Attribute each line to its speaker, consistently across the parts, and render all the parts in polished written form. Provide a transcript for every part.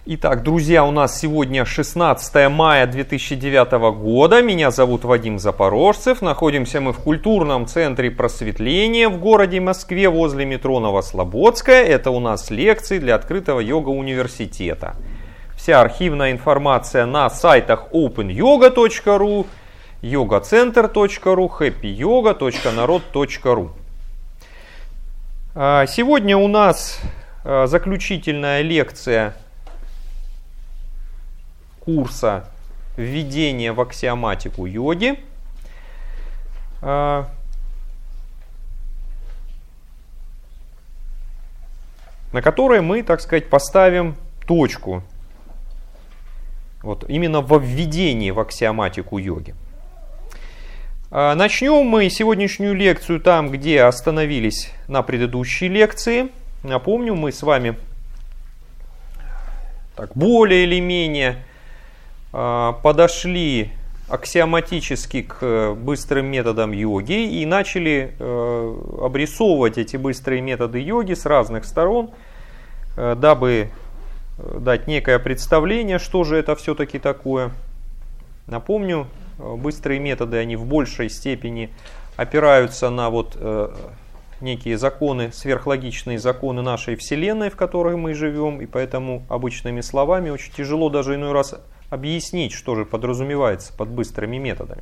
Speaker 1: Итак, друзья, у нас сегодня 16 мая 2009 года. Меня зовут Вадим Запорожцев. Находимся мы в культурном центре просветления в городе Москве возле метро Новослободская. Это у нас лекции для открытого йога-университета. Вся архивная информация на сайтах openyoga.ru, yogacenter.ru, happyyoga.narod.ru. Сегодня у нас заключительная лекция курса «Введение в аксиоматику йоги». На которой мы, так сказать, поставим точку. Вот именно во введении в аксиоматику йоги. Начнем мы сегодняшнюю лекцию там, где остановились на предыдущей лекции. Напомню, мы с вами так более или менее подошли аксиоматически к быстрым методам йоги и начали обрисовывать эти быстрые методы йоги с разных сторон, дабы дать некое представление, что же это все-таки такое. Напомню, быстрые методы, они в большей степени опираются на некие законы, сверхлогичные законы нашей Вселенной, в которой мы живем, и поэтому обычными словами очень тяжело даже иной раз объяснить, что же подразумевается под быстрыми методами.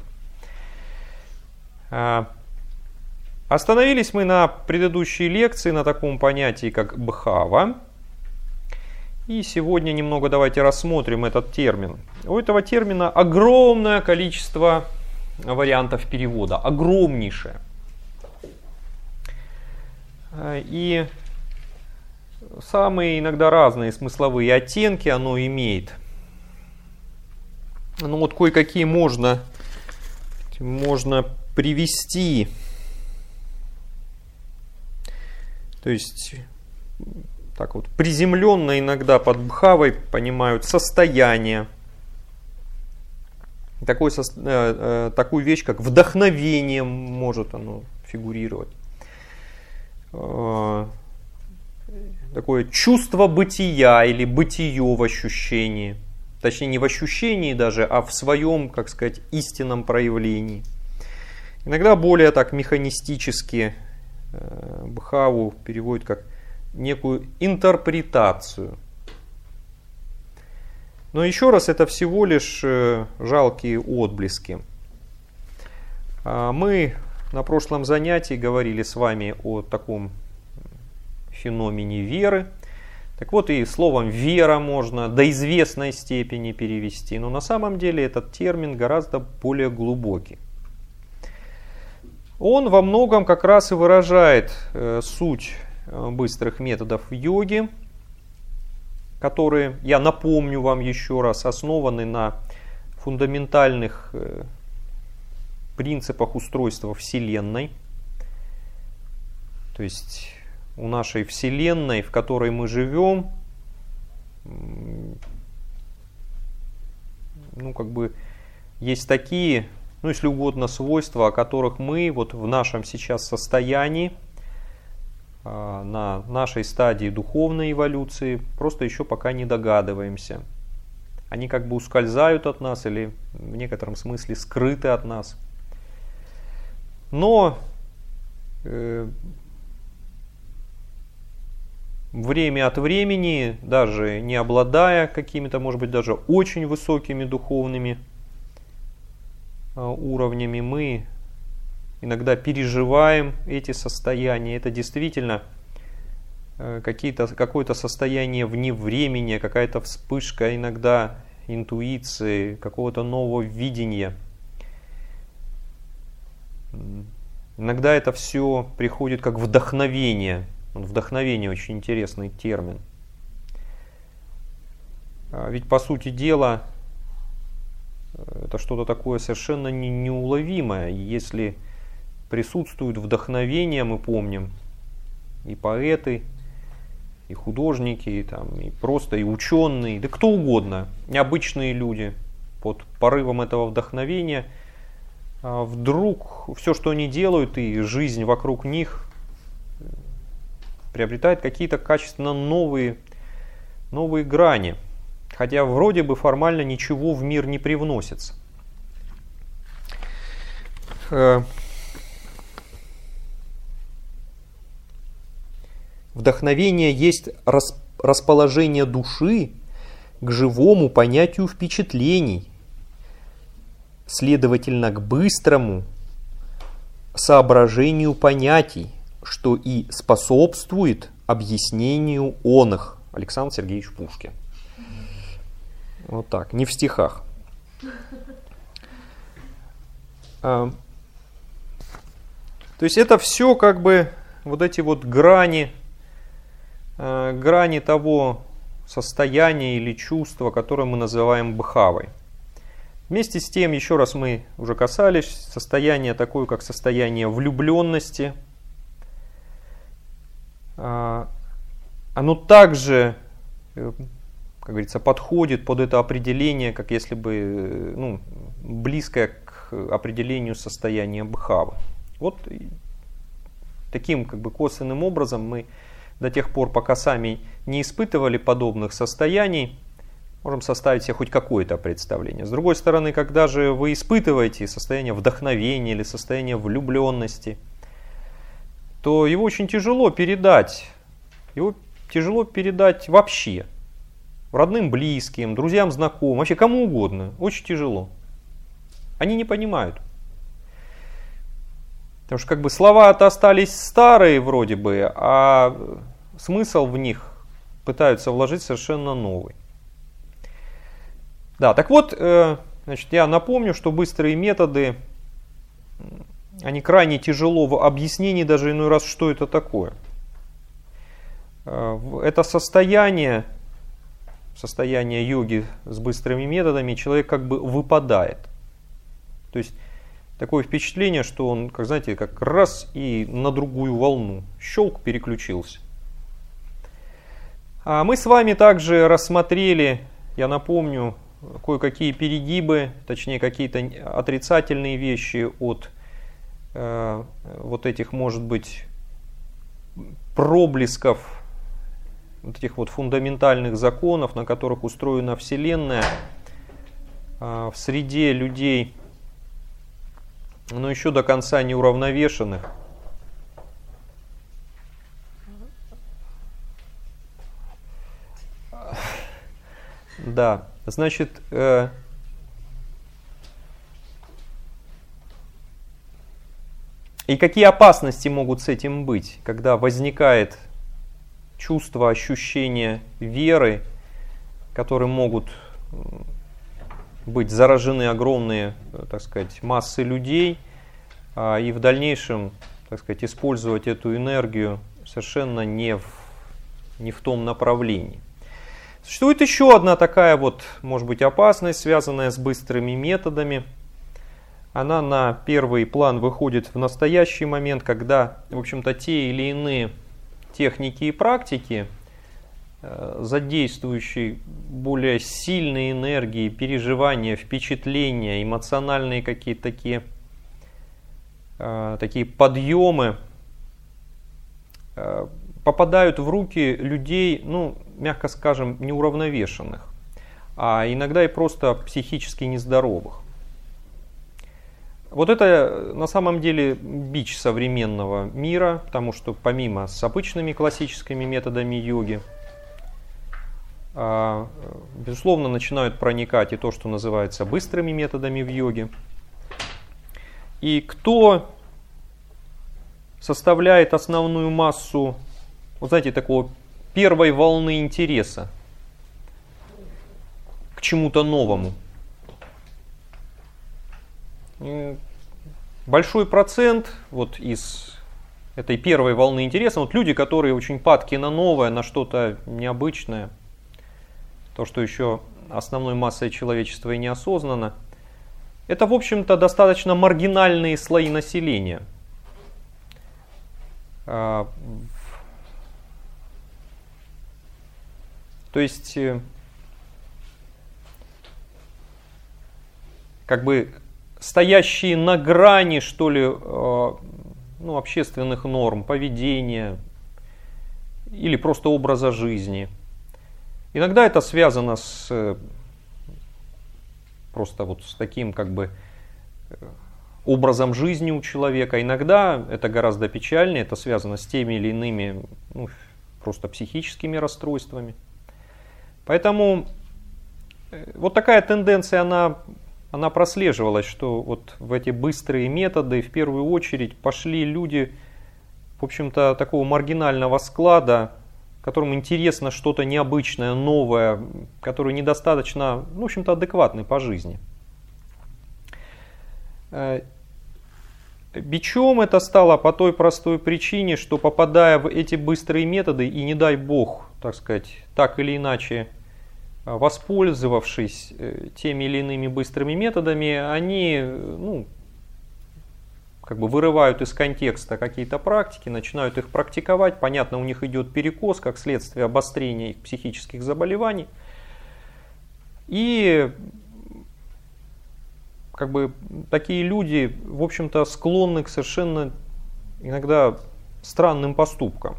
Speaker 1: Остановились мы на предыдущей лекции на таком понятии, как бхава. И сегодня немного давайте рассмотрим этот термин. У этого термина огромное количество вариантов перевода, огромнейшее. И самые иногда разные смысловые оттенки оно имеет. Ну вот кое-какие можно привести. То есть так вот приземленно иногда под бхавой понимают состояние. Такую вещь, как вдохновение, может оно фигурировать. Такое чувство бытия или бытие в ощущении. Точнее, не в ощущении даже, а в своем, как сказать, истинном проявлении. Иногда более так механистически бхаву переводят как некую интерпретацию. Но еще раз, это всего лишь жалкие отблески. Мы на прошлом занятии говорили с вами о таком феномене веры. Так вот, и словом «вера» можно до известной степени перевести, но на самом деле этот термин гораздо более глубокий. Он во многом как раз и выражает суть быстрых методов йоги, которые, я напомню вам еще раз, основаны на фундаментальных принципах устройства Вселенной. То есть у нашей Вселенной, в которой мы живем, есть такие, если угодно, свойства, о которых мы вот в нашем сейчас состоянии, на нашей стадии духовной эволюции, просто еще пока не догадываемся. Они как бы ускользают от нас или в некотором смысле скрыты от нас. Но время от времени, даже не обладая какими-то, может быть, даже очень высокими духовными уровнями, мы иногда переживаем эти состояния. Это действительно какое-то состояние вне времени, какая-то вспышка иногда интуиции, какого-то нового видения. Иногда это все приходит как вдохновение. Вдохновение очень интересный термин. Ведь по сути дела это что-то такое совершенно неуловимое. Если присутствует вдохновение, мы помним, и поэты, и художники, и просто и ученые, да кто угодно, необычные люди под порывом этого вдохновения вдруг все, что они делают, и жизнь вокруг них приобретает какие-то качественно новые грани. Хотя вроде бы формально ничего в мир не привносится. Вдохновение есть расположение души к живому понятию впечатлений, следовательно, к быстрому соображению понятий, что и способствует объяснению оных. Александр Сергеевич Пушкин. Вот так, не в стихах. То есть это все как бы вот эти вот грани того состояния или чувства, которое мы называем бхавой. Вместе с тем, еще раз мы уже касались, состояние такое, как состояние влюбленности. Оно также, как говорится, подходит под это определение, как если бы близкое к определению состояния бхавы. Вот таким как бы косвенным образом мы до тех пор, пока сами не испытывали подобных состояний, можем составить себе хоть какое-то представление. С другой стороны, когда же вы испытываете состояние вдохновения или состояние влюбленности, то его очень тяжело передать. Его тяжело передать вообще. Родным, близким, друзьям, знакомым, вообще кому угодно. Очень тяжело. Они не понимают. Потому что как бы слова-то остались старые вроде бы, а смысл в них пытаются вложить совершенно новый. Да, так вот, значит, я напомню, что быстрые методы, они крайне тяжело в объяснении даже иной раз, что это такое. Это состояние йоги с быстрыми методами, человек как бы выпадает. То есть такое впечатление, что он, как знаете, как раз и на другую волну. Щелк, переключился. А мы с вами также рассмотрели, я напомню, кое-какие перегибы, точнее какие-то отрицательные вещи от вот этих, может быть, проблесков, вот этих вот фундаментальных законов, на которых устроена Вселенная, в среде людей, но еще до конца не уравновешенных. Да, значит, и какие опасности могут с этим быть, когда возникает чувство, ощущение веры, которым могут быть заражены огромные, так сказать, массы людей, и в дальнейшем, так сказать, использовать эту энергию совершенно не в том направлении. Существует еще одна такая вот, может быть, опасность, связанная с быстрыми методами. Она на первый план выходит в настоящий момент, когда, в общем-то, те или иные техники и практики, задействующие более сильные энергии, переживания, впечатления, эмоциональные какие-то такие подъемы, попадают в руки людей, мягко скажем, неуравновешенных, а иногда и просто психически нездоровых. Вот это на самом деле бич современного мира, потому что помимо с обычными классическими методами йоги, безусловно, начинают проникать и то, что называется быстрыми методами в йоге. И кто составляет основную массу, вот знаете, такого первой волны интереса к чему-то новому? Большой процент вот из этой первой волны интереса, вот люди, которые очень падки на новое, на что-то необычное, то, что еще основной массой человечества и не осознано, это, в общем-то, достаточно маргинальные слои населения. То есть, как бы стоящие на грани, что ли, общественных норм, поведения или просто образа жизни. Иногда это связано с просто вот с таким как бы образом жизни у человека. Иногда это гораздо печальнее, это связано с теми или иными просто психическими расстройствами. Поэтому вот такая тенденция, она прослеживалась, что вот в эти быстрые методы в первую очередь пошли люди, в общем-то, такого маргинального склада, которым интересно что-то необычное, новое, которые недостаточно, в общем-то, адекватны по жизни. Бичом это стало по той простой причине, что попадая в эти быстрые методы, и не дай бог, так сказать, так или иначе, воспользовавшись теми или иными быстрыми методами, они как бы вырывают из контекста какие-то практики, начинают их практиковать. Понятно, у них идет перекос, как следствие обострения их психических заболеваний. И как бы такие люди, в общем-то, склонны к совершенно иногда странным поступкам.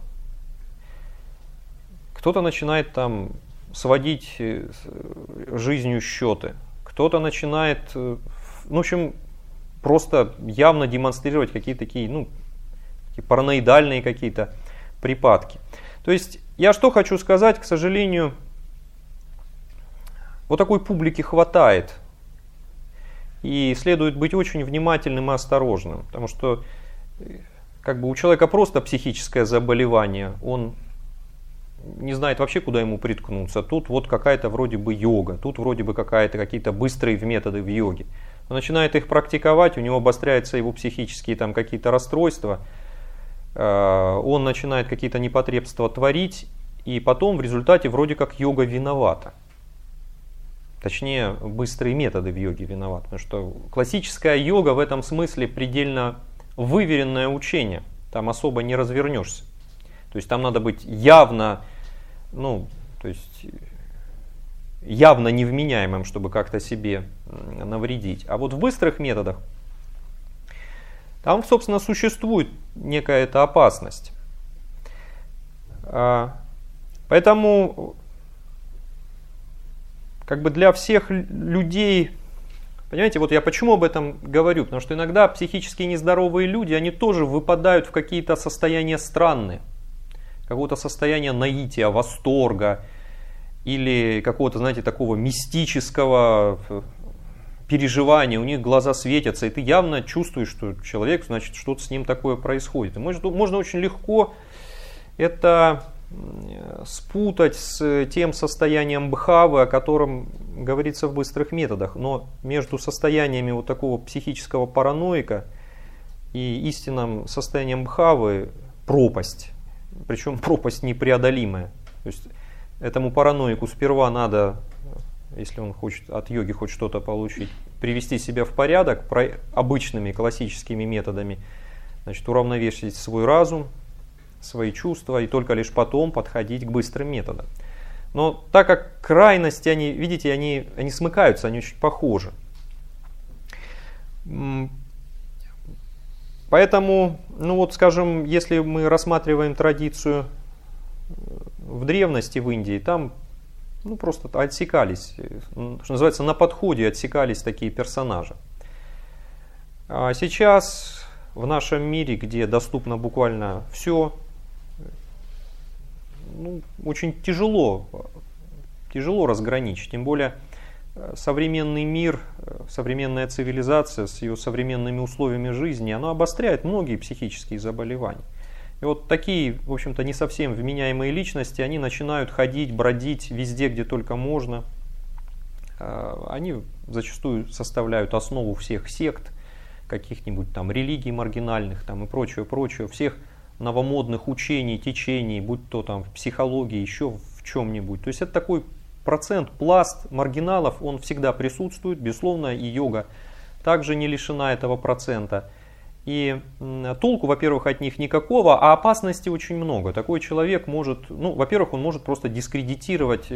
Speaker 1: Кто-то начинает там сводить жизнью счеты, кто-то начинает, в общем, просто явно демонстрировать какие-то такие, параноидальные какие-то припадки. То есть я что хочу сказать, к сожалению, вот такой публики хватает. И следует быть очень внимательным и осторожным, потому что как бы у человека просто психическое заболевание, он не знает вообще, куда ему приткнуться. Тут вот какая-то вроде бы йога, тут вроде бы какие-то быстрые методы в йоге. Он начинает их практиковать, у него обостряются его психические там какие-то расстройства, он начинает какие-то непотребства творить, и потом в результате вроде как йога виновата. Точнее, быстрые методы в йоге виноваты. Потому что классическая йога в этом смысле предельно выверенное учение. Там особо не развернешься. То есть там надо быть явно, явно невменяемым, чтобы как-то себе навредить. А вот в быстрых методах там, собственно, существует некая эта опасность. Поэтому как бы для всех людей, понимаете, вот я почему об этом говорю, потому что иногда психически нездоровые люди, они тоже выпадают в какие-то состояния странные, какого-то состояния наития, восторга или какого-то, знаете, такого мистического переживания, у них глаза светятся, и ты явно чувствуешь, что человек, значит, что-то с ним такое происходит. И можно очень легко это спутать с тем состоянием бхавы, о котором говорится в быстрых методах. Но между состояниями вот такого психического параноика и истинным состоянием бхавы пропасть. Причем пропасть непреодолимая. То есть этому параноику сперва надо, если он хочет от йоги хоть что-то получить, привести себя в порядок обычными классическими методами, значит, уравновесить свой разум, свои чувства, и только лишь потом подходить к быстрым методам. Но так как крайности, видите, они смыкаются, они очень похожи. Поэтому, скажем, если мы рассматриваем традицию в древности в Индии, там просто отсекались, что называется, на подходе отсекались такие персонажи. А сейчас в нашем мире, где доступно буквально все, очень тяжело разграничить. Тем более современный мир, современная цивилизация с ее современными условиями жизни, она обостряет многие психические заболевания. И вот такие, в общем-то, не совсем вменяемые личности, они начинают ходить, бродить везде, где только можно. Они зачастую составляют основу всех сект, каких-нибудь там религий маргинальных там, и прочего, всех новомодных учений, течений, будь то там в психологии, еще в чем-нибудь. То есть это такой пласт маргиналов, он всегда присутствует, безусловно, и йога также не лишена этого процента. И толку, во-первых, от них никакого, а опасности очень много. Такой человек может, во-первых, он может просто дискредитировать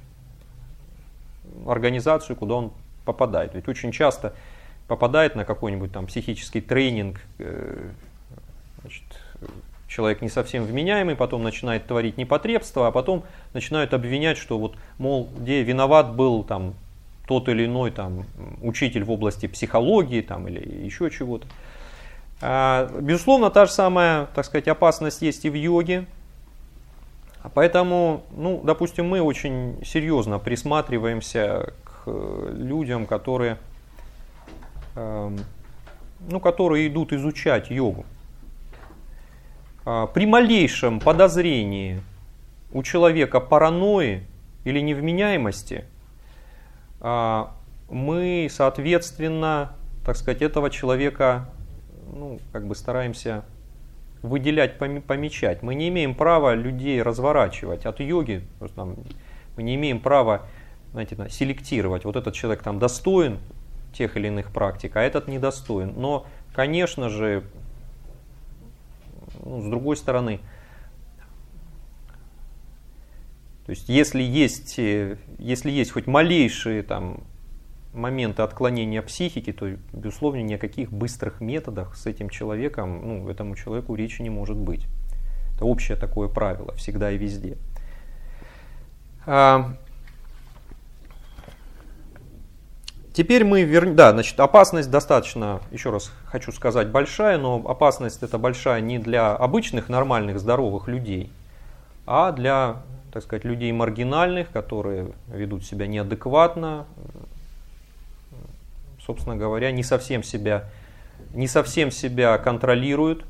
Speaker 1: организацию, куда он попадает. Ведь очень часто попадает на какой-нибудь там психический тренинг, значит, человек не совсем вменяемый, потом начинает творить непотребство, а потом начинают обвинять, что вот, мол, где виноват был там тот или иной там учитель в области психологии там, или еще чего-то. Безусловно, та же самая, так сказать, опасность есть и в йоге. Поэтому, ну, допустим, мы очень серьезно присматриваемся к людям, которые идут изучать йогу. При малейшем подозрении у человека паранойи или невменяемости, мы, соответственно, так сказать, этого человека, ну, как бы стараемся выделять, помечать. Мы не имеем права людей разворачивать от йоги. Мы не имеем права, знаете, селектировать. Вот этот человек там достоин тех или иных практик, а этот недостоин. Но, конечно же, с другой стороны, то есть если есть хоть малейшие там моменты отклонения психики, то, безусловно, ни о каких быстрых методах с этим человеком, ну, этому человеку речи не может быть. Это общее такое правило, всегда и везде. Теперь значит, опасность достаточно, еще раз хочу сказать, большая, но опасность эта большая не для обычных, нормальных, здоровых людей, а для, так сказать, людей маргинальных, которые ведут себя неадекватно, собственно говоря, не совсем себя контролируют.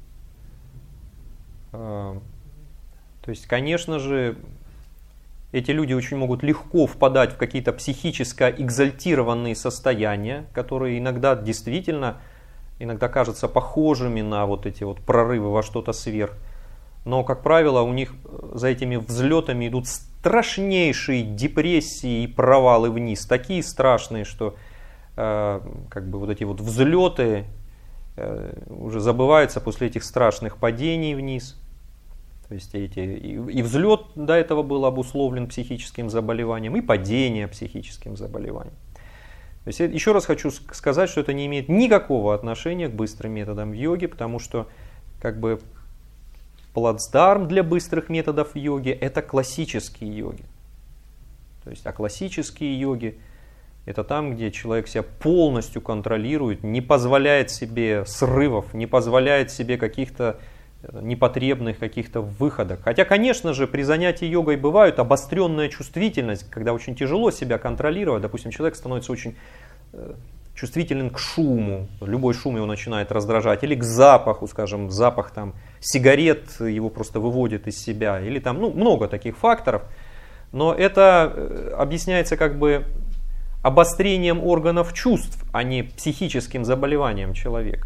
Speaker 1: То есть, конечно же, эти люди очень могут легко впадать в какие-то психически экзальтированные состояния, которые иногда кажутся похожими на вот эти вот прорывы во что-то сверх. Но, как правило, у них за этими взлетами идут страшнейшие депрессии и провалы вниз. Такие страшные, что как бы вот эти вот взлеты уже забываются после этих страшных падений вниз. То есть и взлет до этого был обусловлен психическим заболеванием, и падение психическим заболеванием. То есть, еще раз хочу сказать, что это не имеет никакого отношения к быстрым методам в йоге, потому что как бы плацдарм для быстрых методов в йоге – это классические йоги. То есть, а классические йоги – это там, где человек себя полностью контролирует, не позволяет себе срывов, не позволяет себе каких-то непотребных каких-то выходок. Хотя, конечно же, при занятии йогой бывает обостренная чувствительность, когда очень тяжело себя контролировать. Допустим, человек становится очень чувствителен к шуму, любой шум его начинает раздражать, или к запаху, скажем, запах там сигарет его просто выводит из себя, или там, ну, много таких факторов. Но это объясняется как бы обострением органов чувств, а не психическим заболеванием человека.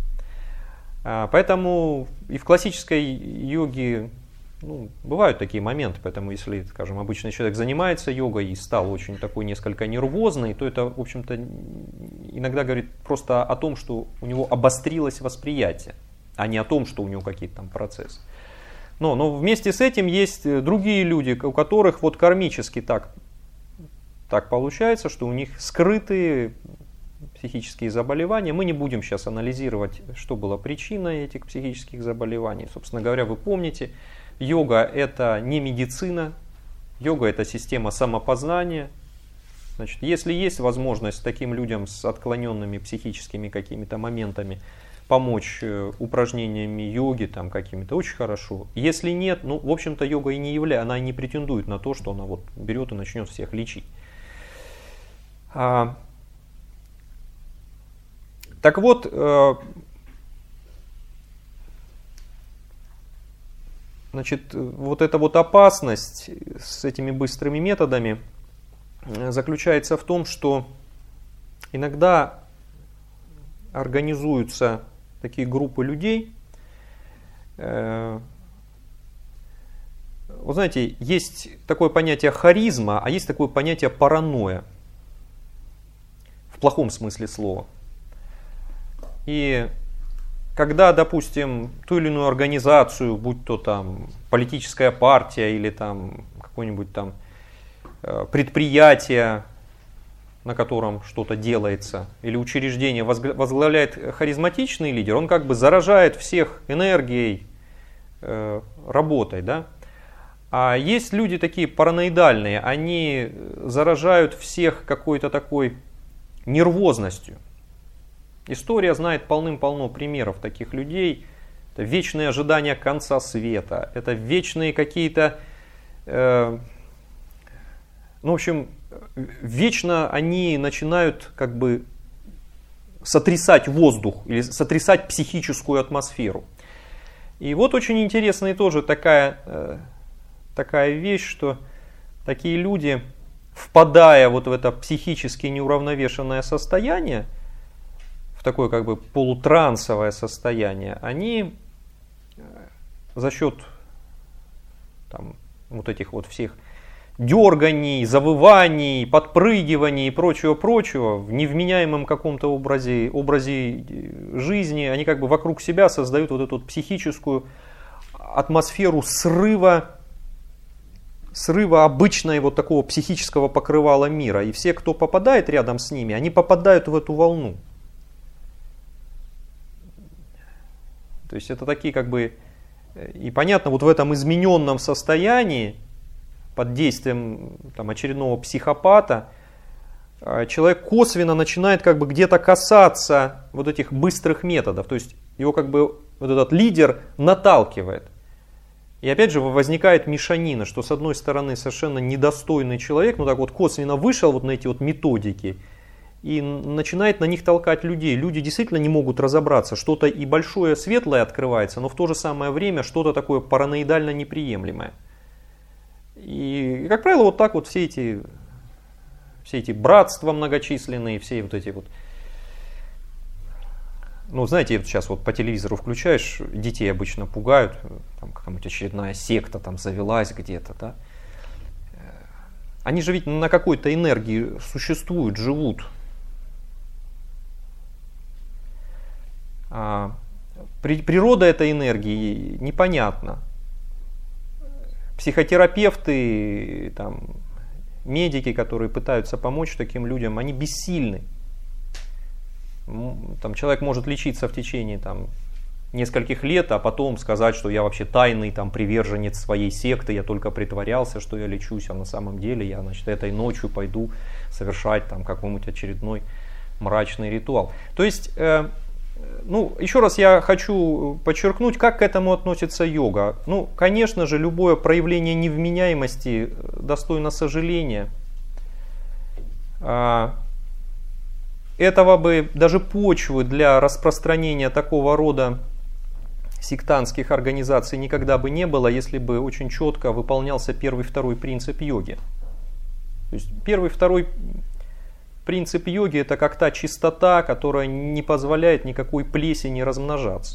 Speaker 1: Поэтому и в классической йоге бывают такие моменты, поэтому если, скажем, обычный человек занимается йогой и стал очень такой несколько нервозный, то это, в общем-то, иногда говорит просто о том, что у него обострилось восприятие, а не о том, что у него какие-то там процессы. Но вместе с этим есть другие люди, у которых вот кармически так получается, что у них скрытые психические заболевания. Мы не будем сейчас анализировать, что была причиной этих психических заболеваний. Собственно говоря, вы помните, йога – это не медицина, йога – это система самопознания. Значит, если есть возможность таким людям с отклоненными психическими какими-то моментами помочь упражнениями йоги там какими-то, очень хорошо. Если нет, в общем-то, йога и не является, она и не претендует на то, что она вот берет и начнет всех лечить. Так вот, значит, вот эта вот опасность с этими быстрыми методами заключается в том, что иногда организуются такие группы людей. Вот знаете, есть такое понятие харизма, а есть такое понятие паранойя. В плохом смысле слова. И когда, допустим, ту или иную организацию, будь то там политическая партия или там какое-нибудь там предприятие, на котором что-то делается, или учреждение возглавляет харизматичный лидер, он как бы заражает всех энергией, работой, да? А есть люди такие параноидальные, они заражают всех какой-то такой нервозностью. История знает полным-полно примеров таких людей. Это вечные ожидания конца света, это вечные какие-то, в общем, вечно они начинают как бы сотрясать воздух или сотрясать психическую атмосферу. И вот очень интересная тоже такая вещь, что такие люди, впадая вот в это психически неуравновешенное состояние, в такое как бы полутрансовое состояние, они за счет там, вот этих вот всех дерганий, завываний, подпрыгиваний и прочего-прочего в невменяемом каком-то образе жизни, они как бы вокруг себя создают вот эту вот психическую атмосферу срыва обычного вот такого психического покрывала мира. И все, кто попадает рядом с ними, они попадают в эту волну. То есть это такие как бы, и понятно, вот в этом измененном состоянии, под действием там, очередного психопата, человек косвенно начинает как бы где-то касаться вот этих быстрых методов. То есть его как бы вот этот лидер наталкивает. И опять же возникает мешанина, что с одной стороны совершенно недостойный человек, ну так вот косвенно вышел вот на эти вот методики и начинает на них толкать людей. Люди действительно не могут разобраться, что-то и большое светлое открывается, но в то же самое время что-то такое параноидально неприемлемое. И, как правило, вот так вот все эти братства многочисленные, все вот эти вот, ну, знаете, сейчас вот по телевизору включаешь, детей обычно пугают, там какая-нибудь очередная секта там завелась где-то, да. Они же ведь на какой-то энергии существуют, живут. Природа этой энергии непонятна. Психотерапевты, там, медики, которые пытаются помочь таким людям, они бессильны. Там, человек может лечиться в течение там, нескольких лет, а потом сказать, что я вообще тайный там, приверженец своей секты, я только притворялся, что я лечусь, а на самом деле я, значит, этой ночью пойду совершать там, какой-нибудь очередной мрачный ритуал. То есть, ну, еще раз я хочу подчеркнуть, как к этому относится йога. Ну, конечно же, любое проявление невменяемости достойно сожаления. Этого бы даже почвы для распространения такого рода сектантских организаций никогда бы не было, если бы очень четко выполнялся первый и второй принцип йоги. То есть первый и второй принцип йоги — это как та чистота, которая не позволяет никакой плесени размножаться.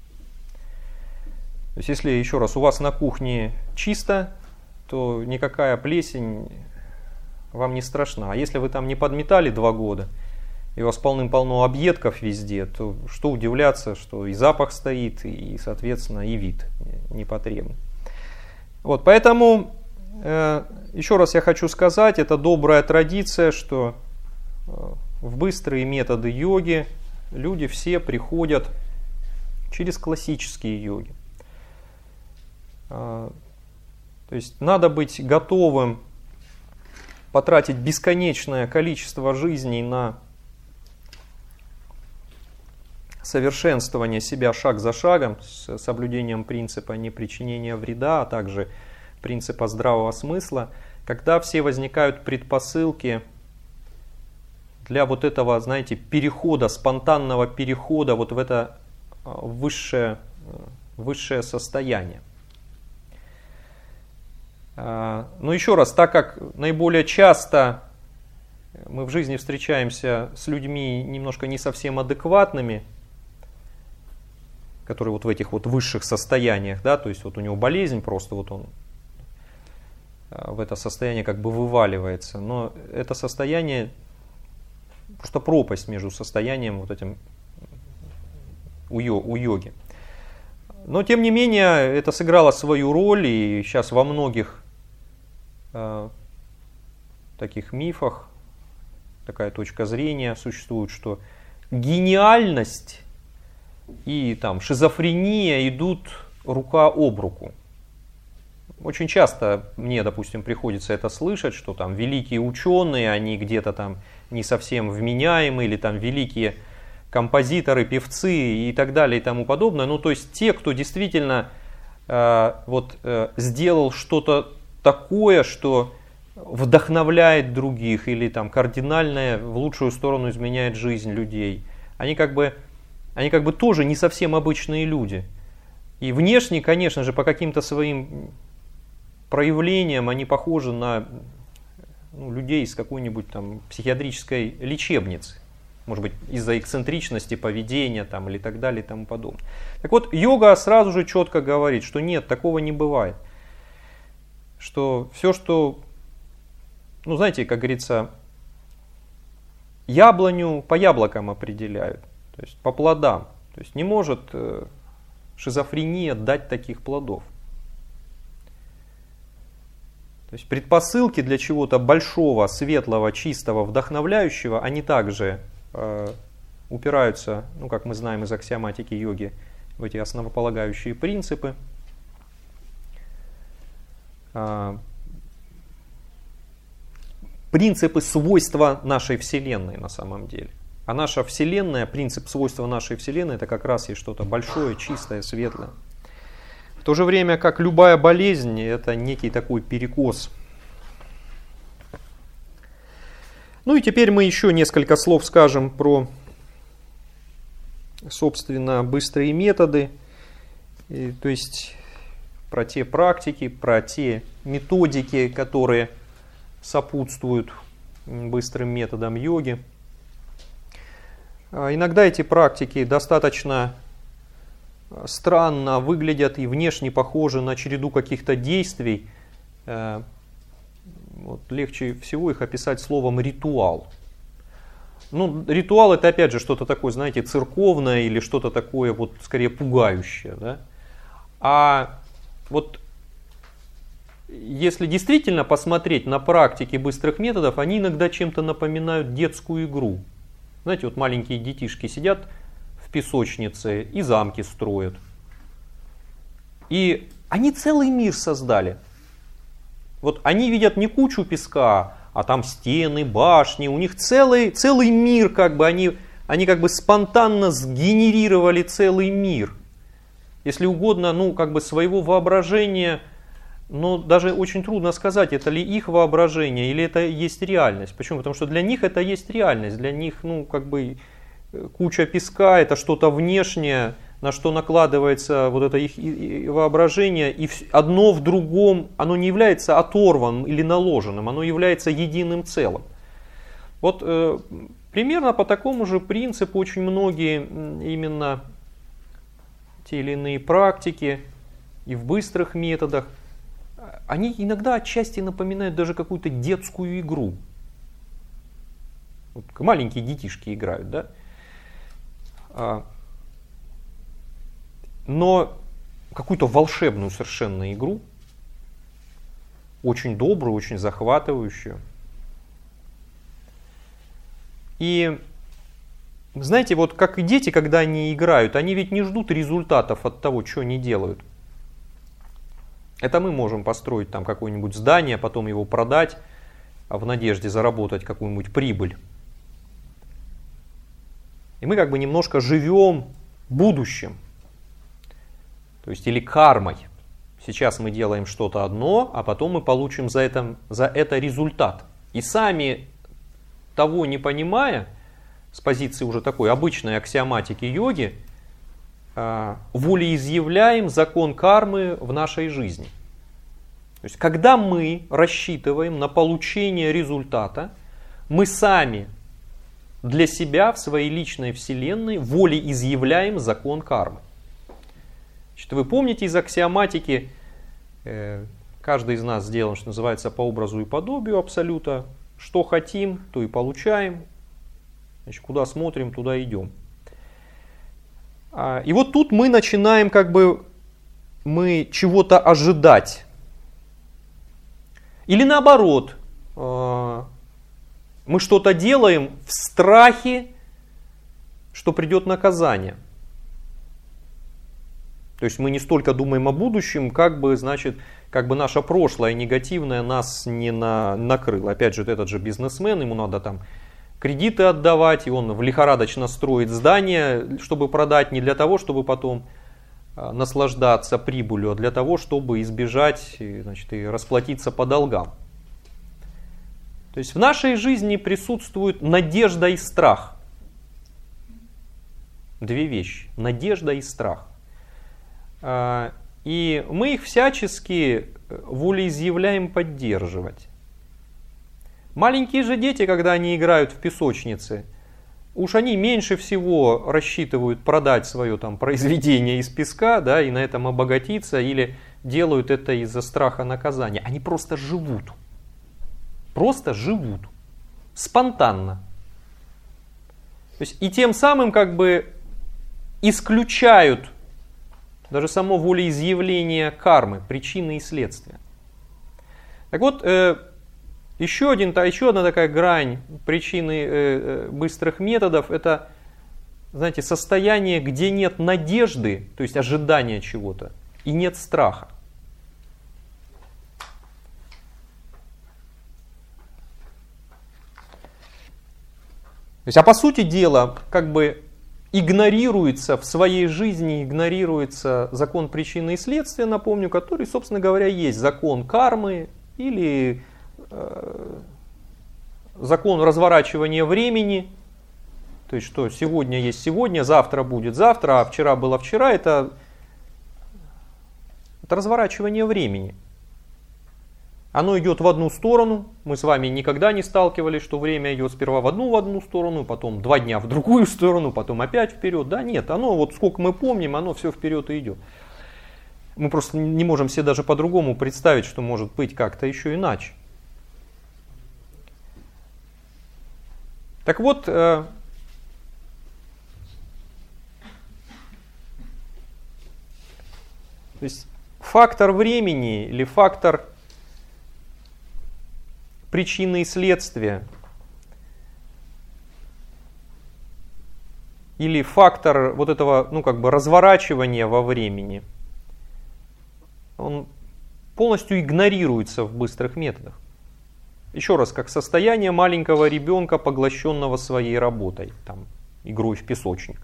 Speaker 1: То есть если, еще раз, у вас на кухне чисто, то никакая плесень вам не страшна. А если вы там не подметали 2 года, и у вас полным-полно объедков везде, то что удивляться, что и запах стоит, и, соответственно, и вид непотребный. Вот, поэтому, еще раз я хочу сказать, это добрая традиция, что в быстрые методы йоги люди все приходят через классические йоги. То есть надо быть готовым потратить бесконечное количество жизней на совершенствование себя шаг за шагом с соблюдением принципа непричинения вреда, а также принципа здравого смысла, когда все возникают предпосылки для вот этого, знаете, перехода, спонтанного перехода вот в это высшее состояние. Но еще раз, так как наиболее часто мы в жизни встречаемся с людьми немножко не совсем адекватными, которые вот в этих вот высших состояниях, да, то есть вот у него болезнь, просто вот он в это состояние как бы вываливается, но это состояние просто пропасть между состоянием вот этим у йоги. Но тем не менее это сыграло свою роль, и сейчас во многих таких мифах такая точка зрения существует, что гениальность и там шизофрения идут рука об руку. Очень часто мне, допустим, приходится это слышать, что там великие ученые, они где-то там не совсем вменяемые, или там великие композиторы, певцы и так далее и тому подобное. Ну, то есть те, кто действительно сделал что-то такое, что вдохновляет других или там кардинально в лучшую сторону изменяет жизнь людей. Они как бы тоже не совсем обычные люди. И внешне, конечно же, по каким-то своим проявлениям они похожи на людей из какой-нибудь там психиатрической лечебницы. Может быть, из-за эксцентричности поведения там, или так далее и тому подобное. Так вот, йога сразу же четко говорит, что нет, такого не бывает. Что все, что, знаете, как говорится, яблоню по яблокам определяют, то есть по плодам. То есть не может шизофрения дать таких плодов. То есть предпосылки для чего-то большого, светлого, чистого, вдохновляющего, они также упираются, как мы знаем из аксиоматики йоги, в эти основополагающие принципы. Принципы свойства нашей Вселенной на самом деле. А наша Вселенная, принцип свойства нашей Вселенной, это как раз есть что-то большое, чистое, светлое. В то же время, как любая болезнь, это некий такой перекос. Ну и теперь мы еще несколько слов скажем про, собственно, быстрые методы, то есть про те практики, про те методики, которые сопутствуют быстрым методам йоги. Иногда эти практики достаточно странно выглядят и внешне похожи на череду каких-то действий. Легче всего их описать словом ритуал. Ритуал это опять же что-то такое, знаете, церковное или что-то такое скорее пугающее. Да? А если действительно посмотреть на практики быстрых методов, они иногда чем-то напоминают детскую игру. Знаете, маленькие детишки сидят в песочнице и замки строят. И они целый мир создали. Они видят не кучу песка, а там стены, башни, у них целый мир, они как бы спонтанно сгенерировали целый мир. Если угодно, своего воображения, но даже очень трудно сказать, это ли их воображение или это есть реальность. Почему? Потому что для них это есть реальность, для них куча песка это что-то внешнее, на что накладывается это их воображение, и одно в другом, оно не является оторванным или наложенным, оно является единым целым. Примерно по такому же принципу очень многие именно те или иные практики и в быстрых методах, они иногда отчасти напоминают даже какую-то детскую игру. Маленькие детишки играют, да? Но какую-то волшебную совершенно игру, очень добрую, очень захватывающую. И знаете, как и дети, когда они играют, они ведь не ждут результатов от того, что они делают. Это мы можем построить там какое-нибудь здание, потом его продать, в надежде заработать какую-нибудь прибыль. И мы немножко живем будущим. То есть или кармой. Сейчас мы делаем что-то одно, а потом мы получим за это результат. И сами того не понимая, с позиции уже такой обычной аксиоматики йоги, волеизъявляем закон кармы в нашей жизни. То есть когда мы рассчитываем на получение результата, мы сами для себя в своей личной вселенной волеизъявляем закон кармы. Вы помните из аксиоматики, каждый из нас сделан, что называется, по образу и подобию абсолюта. Что хотим, то и получаем. Куда смотрим, туда идем. И тут мы начинаем мы чего-то ожидать. Или наоборот, мы что-то делаем в страхе, что придет наказание. То есть мы не столько думаем о будущем, как бы наше прошлое негативное нас не накрыло. Опять же, этот же бизнесмен, ему надо там кредиты отдавать, и он лихорадочно строит здание, чтобы продать, не для того, чтобы потом наслаждаться прибылью, а для того, чтобы избежать, и расплатиться по долгам. То есть в нашей жизни присутствует надежда и страх. Две вещи. Надежда и страх. И мы их всячески волеизъявляем поддерживать. Маленькие же дети, когда они играют в песочнице, уж они меньше всего рассчитывают продать свое там произведение из песка, да, и на этом обогатиться, или делают это из-за страха наказания. Они просто живут. Просто живут. Спонтанно. То есть, и тем самым как бы исключают даже само волеизъявление кармы, причины и следствия. Так вот, еще одна такая грань причины быстрых методов, это, знаете, состояние, где нет надежды, то есть ожидания чего-то, и нет страха. То есть, а по сути дела, как бы игнорируется в своей жизни, игнорируется закон причины и следствия, напомню, который, собственно говоря, есть закон кармы или закон разворачивания времени. То есть, что сегодня есть сегодня, завтра будет завтра, а вчера было вчера, это разворачивание времени. Оно идет в одну сторону. Мы с вами никогда не сталкивались, что время идет сперва в одну сторону, потом 2 дня в другую сторону, потом опять вперед. Да, нет, оно вот сколько мы помним, оно все вперед и идет. Мы просто не можем себе даже по-другому представить, что может быть как-то еще иначе. Так вот, то есть фактор времени или фактор причины и следствия, или фактор вот этого, разворачивания во времени, он полностью игнорируется в быстрых методах. Еще раз, как состояние маленького ребенка, поглощенного своей работой, там, игрой в песочницу.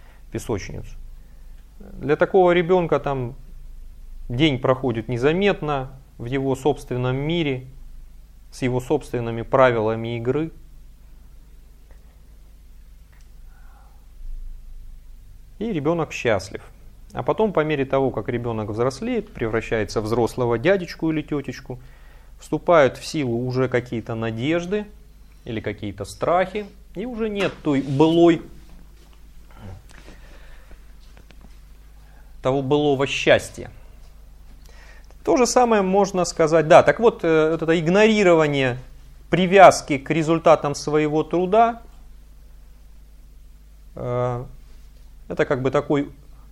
Speaker 1: Для такого ребенка там день проходит незаметно в его собственном мире, с его собственными правилами игры. И ребенок счастлив. А потом, по мере того, как ребенок взрослеет, превращается в взрослого дядечку или тетечку, вступают в силу уже какие-то надежды или какие-то страхи, и уже нет того былого счастья. То же самое можно сказать, да, так вот, это игнорирование привязки к результатам своего труда, это как бы такой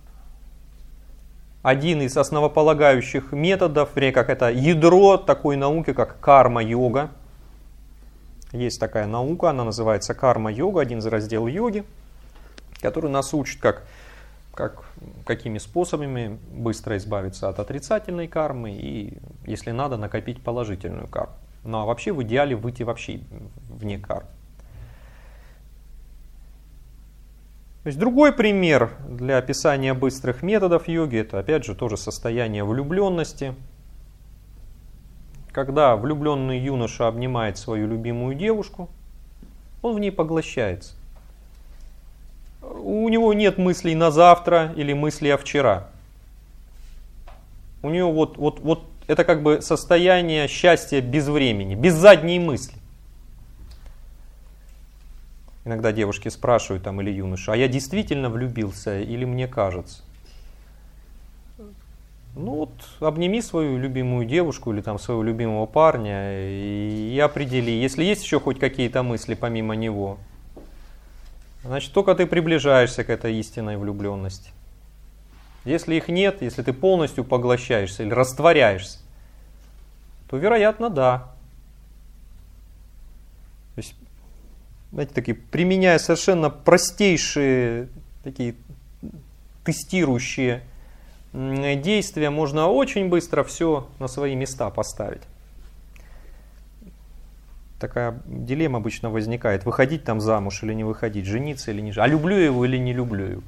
Speaker 1: один из основополагающих методов, как это ядро такой науки, как карма-йога. Есть такая наука, она называется карма-йога, один из разделов йоги, который нас учит, какими способами быстро избавиться от отрицательной кармы и, если надо, накопить положительную карму. Ну а вообще в идеале выйти вообще вне кармы. То есть другой пример для описания быстрых методов йоги, это опять же тоже состояние влюбленности. Когда влюбленный юноша обнимает свою любимую девушку, он в ней поглощается. У него нет мыслей на завтра или мыслей о вчера. У него вот это как бы состояние счастья без времени, без задней мысли. Иногда девушки спрашивают там или юноша, а я действительно влюбился или мне кажется? Ну вот обними свою любимую девушку или там своего любимого парня и определи, если есть еще хоть какие-то мысли помимо него, значит только ты приближаешься к этой истинной влюбленности. Если их нет, если ты полностью поглощаешься или растворяешься, то вероятно да. То есть, знаете, такие, применяя совершенно простейшие, такие тестирующие действия можно очень быстро все на свои места поставить. Такая дилемма обычно возникает: выходить там замуж или не выходить, жениться или не жениться, а люблю его или не люблю его.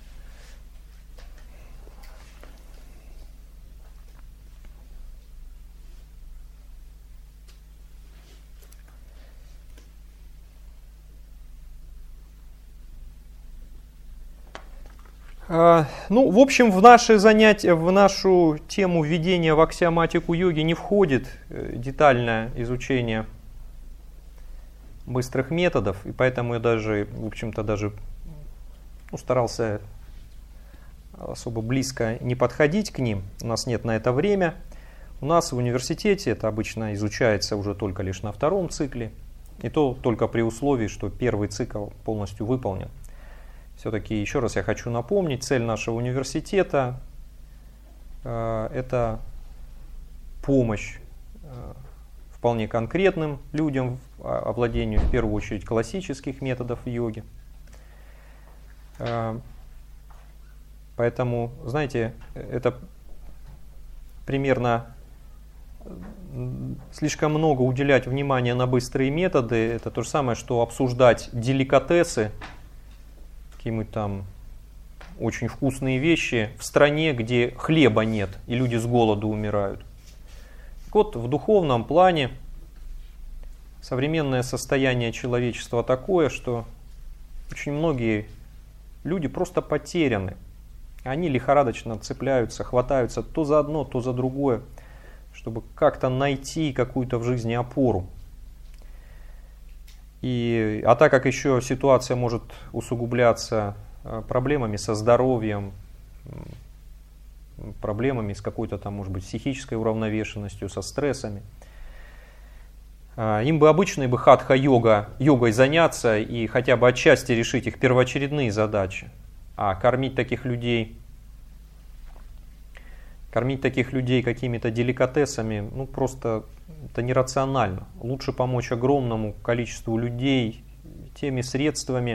Speaker 1: Ну, в общем, в наши занятия, в нашу тему введения в аксиоматику йоги не входит детальное изучение быстрых методов, и поэтому я даже, в общем-то, старался особо близко не подходить к ним. У нас нет на это время. У нас в университете это обычно изучается уже только лишь на втором цикле, и то только при условии, что первый цикл полностью выполнен. Все-таки еще раз я хочу напомнить, цель нашего университета это помощь вполне конкретным людям в овладению, в первую очередь, классических методов йоги. Поэтому, знаете, это примерно слишком много уделять внимания на быстрые методы. Это то же самое, что обсуждать деликатесы, какие-нибудь там очень вкусные вещи в стране, где хлеба нет и люди с голоду умирают. Так вот, в духовном плане современное состояние человечества такое, что очень многие люди просто потеряны. Они лихорадочно цепляются, хватаются то за одно, то за другое, чтобы как-то найти какую-то в жизни опору. А так как еще ситуация может усугубляться проблемами со здоровьем, проблемами с какой-то там, может быть, психической уравновешенностью, со стрессами, им бы обычной бы хатха-йогой заняться и хотя бы отчасти решить их первоочередные задачи. А кормить таких людей какими-то деликатесами, ну просто это нерационально. Лучше помочь огромному количеству людей теми средствами,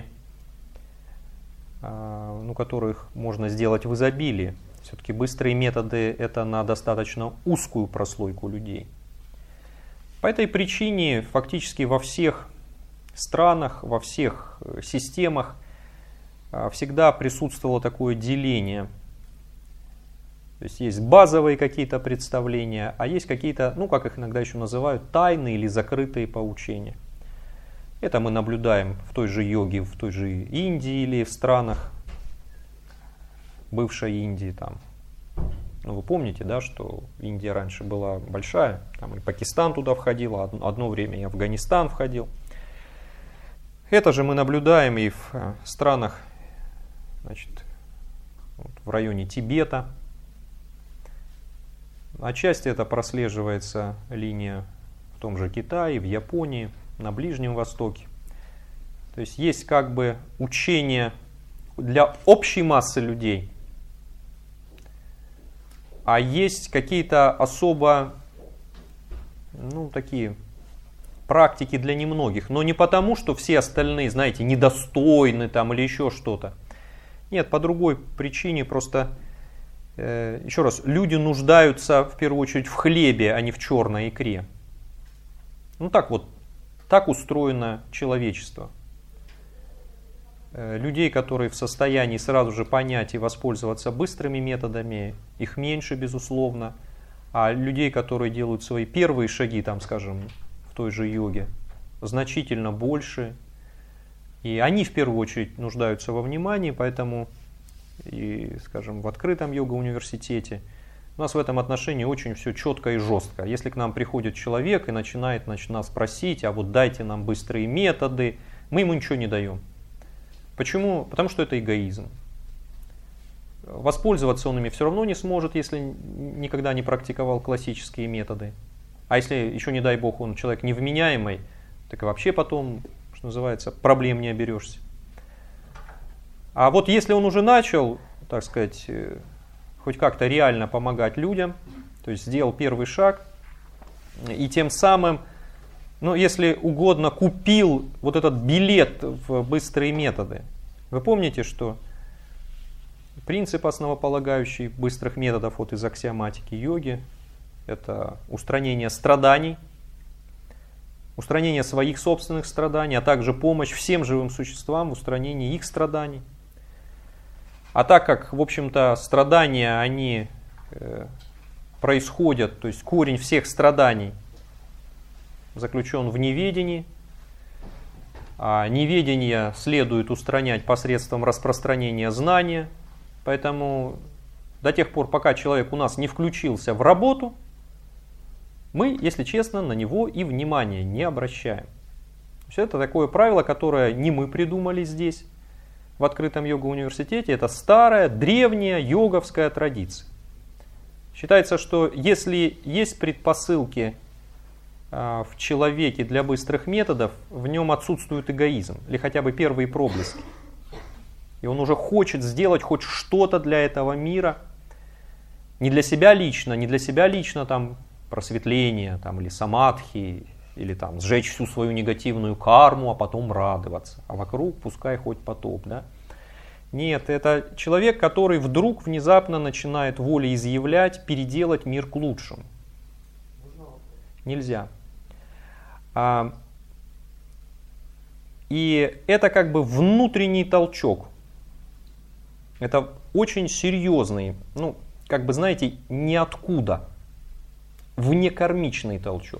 Speaker 1: которых можно сделать в изобилии. Все-таки быстрые методы это на достаточно узкую прослойку людей. По этой причине фактически во всех странах, во всех системах всегда присутствовало такое деление. То есть есть базовые какие-то представления, а есть какие-то, как их иногда еще называют, тайные или закрытые поучения. Это мы наблюдаем в той же йоге, в той же Индии или в странах бывшей Индии. Там. Вы помните, да, что Индия раньше была большая, там и Пакистан туда входил, одно время и Афганистан входил. Это же мы наблюдаем и в странах, в районе Тибета. Отчасти это прослеживается линия в том же Китае, в Японии, на Ближнем Востоке. То есть есть как бы учение для общей массы людей, а есть какие-то особо, такие практики для немногих. Но не потому, что все остальные, знаете, недостойны там или еще что-то. Нет, по другой причине просто... Еще раз, люди нуждаются в первую очередь в хлебе, а не в черной икре. Так устроено человечество. Людей, которые в состоянии сразу же понять и воспользоваться быстрыми методами, их меньше, безусловно. А людей, которые делают свои первые шаги, в той же йоге, значительно больше. И они в первую очередь нуждаются во внимании, поэтому... И, в открытом йога-университете у нас в этом отношении очень все четко и жестко. Если к нам приходит человек и начинает нас просить, а вот дайте нам быстрые методы, мы ему ничего не даем. Почему? Потому что это эгоизм. Воспользоваться он ими все равно не сможет, если никогда не практиковал классические методы. А если еще, не дай бог, он человек невменяемый, так и вообще потом, что называется, проблем не оберешься. А вот если он уже начал, так сказать, хоть как-то реально помогать людям, то есть сделал первый шаг, и тем самым, если угодно, купил вот этот билет в быстрые методы. Вы помните, что принцип основополагающий быстрых методов вот из аксиоматики йоги – это устранение страданий, устранение своих собственных страданий, а также помощь всем живым существам в устранении их страданий. А так как, в общем-то, страдания, они происходят, то есть корень всех страданий заключен в неведении, а неведение следует устранять посредством распространения знания. Поэтому до тех пор, пока человек у нас не включился в работу, мы, если честно, на него и внимания не обращаем. То есть это такое правило, которое не мы придумали здесь, в открытом йога-университете. Это старая, древняя йоговская традиция. Считается, что если есть предпосылки в человеке для быстрых методов, в нем отсутствует эгоизм, или хотя бы первые проблески. И он уже хочет сделать хоть что-то для этого мира, не для себя лично там, просветление там, или самадхи, или там, сжечь всю свою негативную карму, а потом радоваться. А вокруг пускай хоть потоп. Да? Нет, это человек, который вдруг внезапно начинает волеизъявлять, переделать мир к лучшему. Нельзя. И это как бы внутренний толчок. Это очень серьезный, как бы знаете, ниоткуда, внекармичный толчок.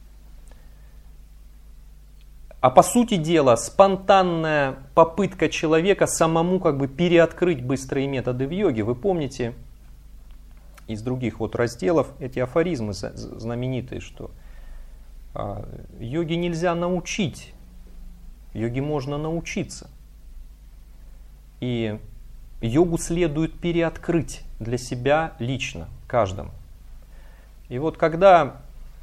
Speaker 1: А по сути дела, спонтанная попытка человека самому как бы переоткрыть быстрые методы в йоге. Вы помните из других вот разделов эти афоризмы знаменитые, что йоге нельзя научить, йоге можно научиться. И йогу следует переоткрыть для себя лично, каждому. И вот когда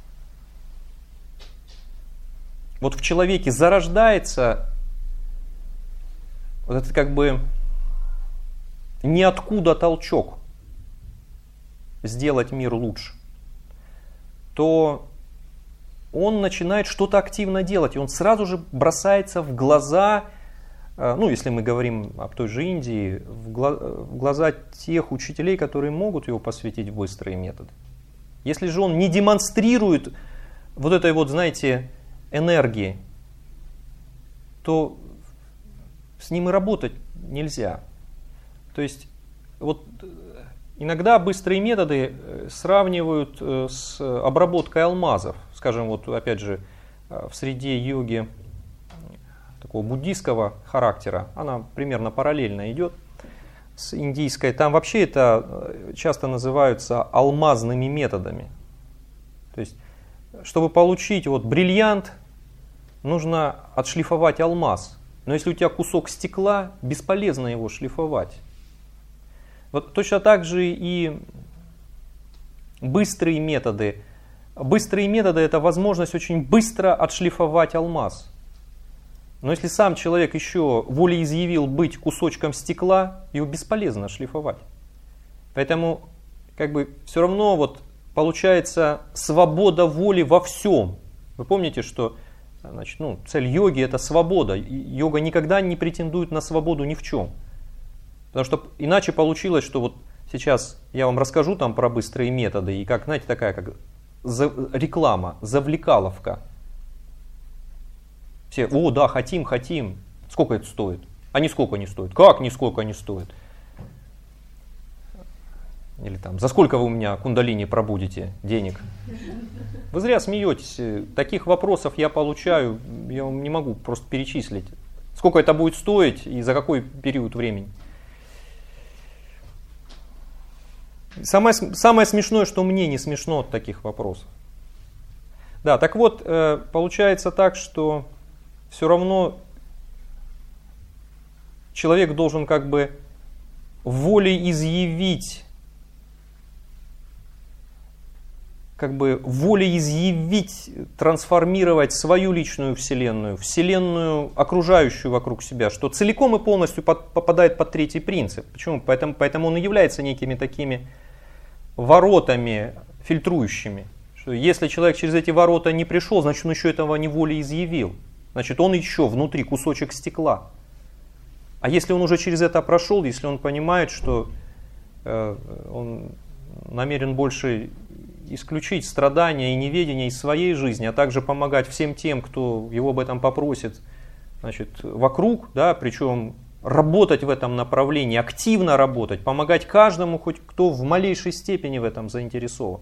Speaker 1: вот в человеке зарождается вот этот как бы ниоткуда толчок сделать мир лучше, то он начинает что-то активно делать, и он сразу же бросается в глаза, если мы говорим об той же Индии, в глаза тех учителей, которые могут его посвятить в быстрые методы. Если же он не демонстрирует вот этой вот, знаете, энергии, то с ним и работать нельзя. То есть вот иногда быстрые методы сравнивают с обработкой алмазов. Скажем, вот опять же, в среде йоги такого буддийского характера, она примерно параллельно идет с индийской. Там вообще это часто называются алмазными методами. То есть, чтобы получить вот бриллиант, нужно отшлифовать алмаз. Но если у тебя кусок стекла, бесполезно его шлифовать. Вот точно так же и быстрые методы. Быстрые методы – это возможность очень быстро отшлифовать алмаз. Но если сам человек еще волеизъявил быть кусочком стекла, его бесполезно шлифовать. Поэтому как бы все равно вот получается свобода воли во всем. Вы помните, что значит, цель йоги – это свобода. Йога никогда не претендует на свободу ни в чем. Потому что иначе получилось, что вот сейчас я вам расскажу там про быстрые методы, и как, знаете, такая как реклама, завлекаловка. Все, да, хотим. Сколько это стоит? А нисколько не стоит. Как нисколько не стоит? Или там, за сколько вы у меня кундалини пробудете денег? Вы зря смеетесь. Таких вопросов я получаю, я вам не могу просто перечислить. Сколько это будет стоить и за какой период времени? Самое смешное, что мне не смешно от таких вопросов. Да, так вот, получается так, что все равно человек должен как бы волеизъявить, трансформировать свою личную вселенную, вселенную окружающую вокруг себя, что целиком и полностью попадает под третий принцип. Почему? Поэтому он и является некими такими воротами фильтрующими. Что если человек через эти ворота не пришел, значит он еще этого не волеизъявил. Значит он еще внутри кусочек стекла. А если он уже через это прошел, если он понимает, что он намерен больше исключить страдания и неведения из своей жизни, а также помогать всем тем, кто его об этом попросит, значит, вокруг, да, причем работать в этом направлении, активно работать, помогать каждому, хоть кто в малейшей степени в этом заинтересован,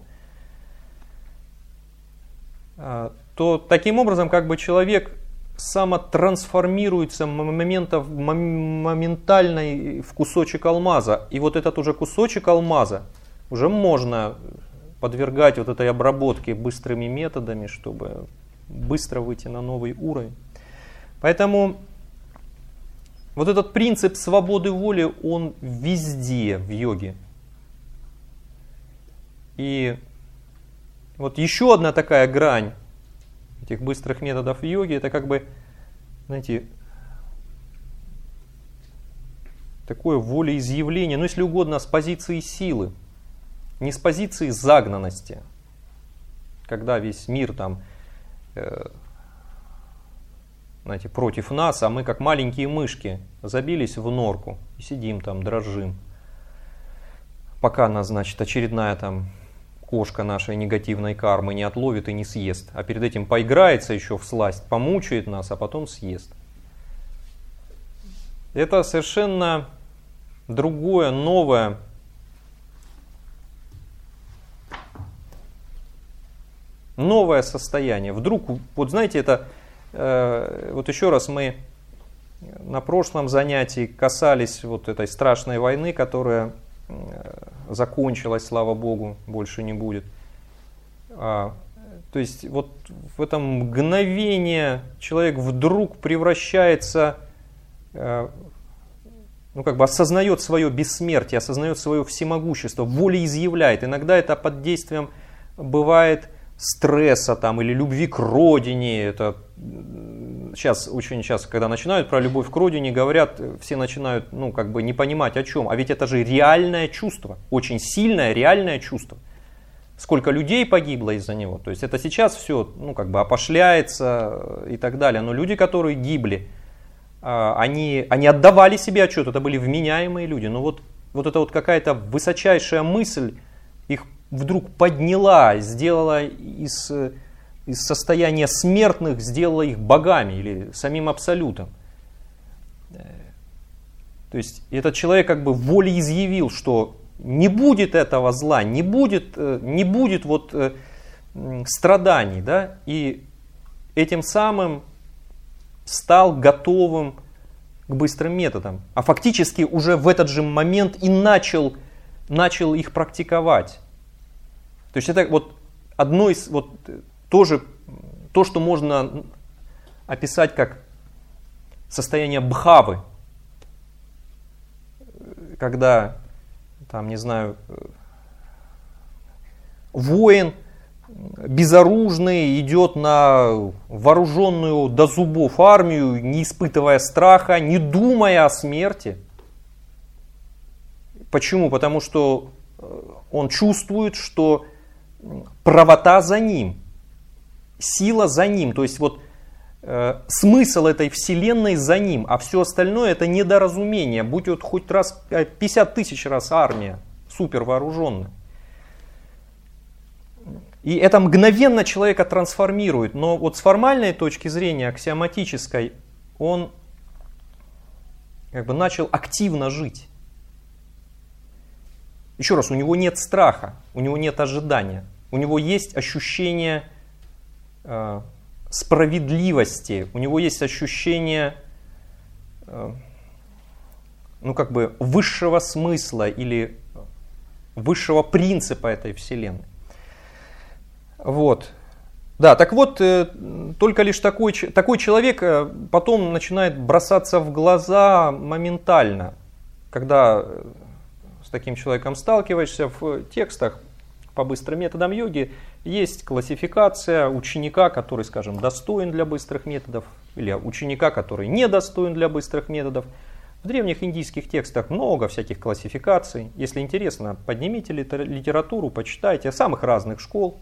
Speaker 1: то таким образом как бы человек самотрансформируется моментально в кусочек алмаза. И вот этот уже кусочек алмаза уже можно подвергать вот этой обработке быстрыми методами, чтобы быстро выйти на новый уровень. Поэтому вот этот принцип свободы воли, он везде в йоге. И вот еще одна такая грань этих быстрых методов йоги, это как бы, знаете, такое волеизъявление, ну если угодно, с позиции силы, не с позиции загнанности, когда весь мир там, знаете, против нас, а мы как маленькие мышки забились в норку и сидим там, дрожим, пока нас, значит, очередная там кошка нашей негативной кармы не отловит и не съест, а перед этим поиграется еще всласть, помучает нас, а потом съест. Это совершенно другое, новое, состояние. Вдруг, вот знаете, это, вот еще раз мы на прошлом занятии касались вот этой страшной войны, которая закончилась, слава Богу, больше не будет. То есть вот в это мгновение человек вдруг превращается, ну как бы осознает свое бессмертие, осознает свое всемогущество, волеизъявляет. Иногда это под действием бывает стресса там, или любви к родине. Это сейчас, очень часто, когда начинают про любовь к родине, говорят, все начинают, ну, как бы не понимать о чем. А ведь это же реальное чувство, очень сильное реальное чувство. Сколько людей погибло из-за него. То есть это сейчас все, ну, как бы опошляется и так далее. Но люди, которые гибли, они отдавали себе отчет, это были вменяемые люди. Но вот эта вот какая-то высочайшая мысль их вдруг подняла, сделала из состояния смертных, сделала их богами или самим абсолютом. То есть этот человек как бы волеизъявил, что не будет этого зла, не будет вот страданий, да, и этим самым стал готовым к быстрым методам. А фактически уже в этот же момент и начал их практиковать. То есть это вот одно из, вот тоже то, что можно описать как состояние бхавы, когда, там, не знаю, воин безоружный идет на вооруженную до зубов армию, не испытывая страха, не думая о смерти. Почему? Потому что он чувствует, что правота за ним, сила за ним, то есть вот смысл этой вселенной за ним, а все остальное это недоразумение, будь вот хоть раз 50 тысяч раз армия супер вооруженная. И это мгновенно человека трансформирует, но вот с формальной точки зрения, аксиоматической, он как бы начал активно жить. Еще раз, у него нет страха, у него нет ожидания, у него есть ощущение справедливости, у него есть ощущение ну, как бы высшего смысла или высшего принципа этой вселенной. Вот. Да, так вот, только лишь такой человек потом начинает бросаться в глаза моментально, когда с таким человеком сталкиваешься. В текстах по быстрым методам йоги есть классификация ученика, который, скажем, достоин для быстрых методов, или ученика, который недостоин для быстрых методов. В древних индийских текстах много всяких классификаций. Если интересно, поднимите литературу, почитайте самых разных школ.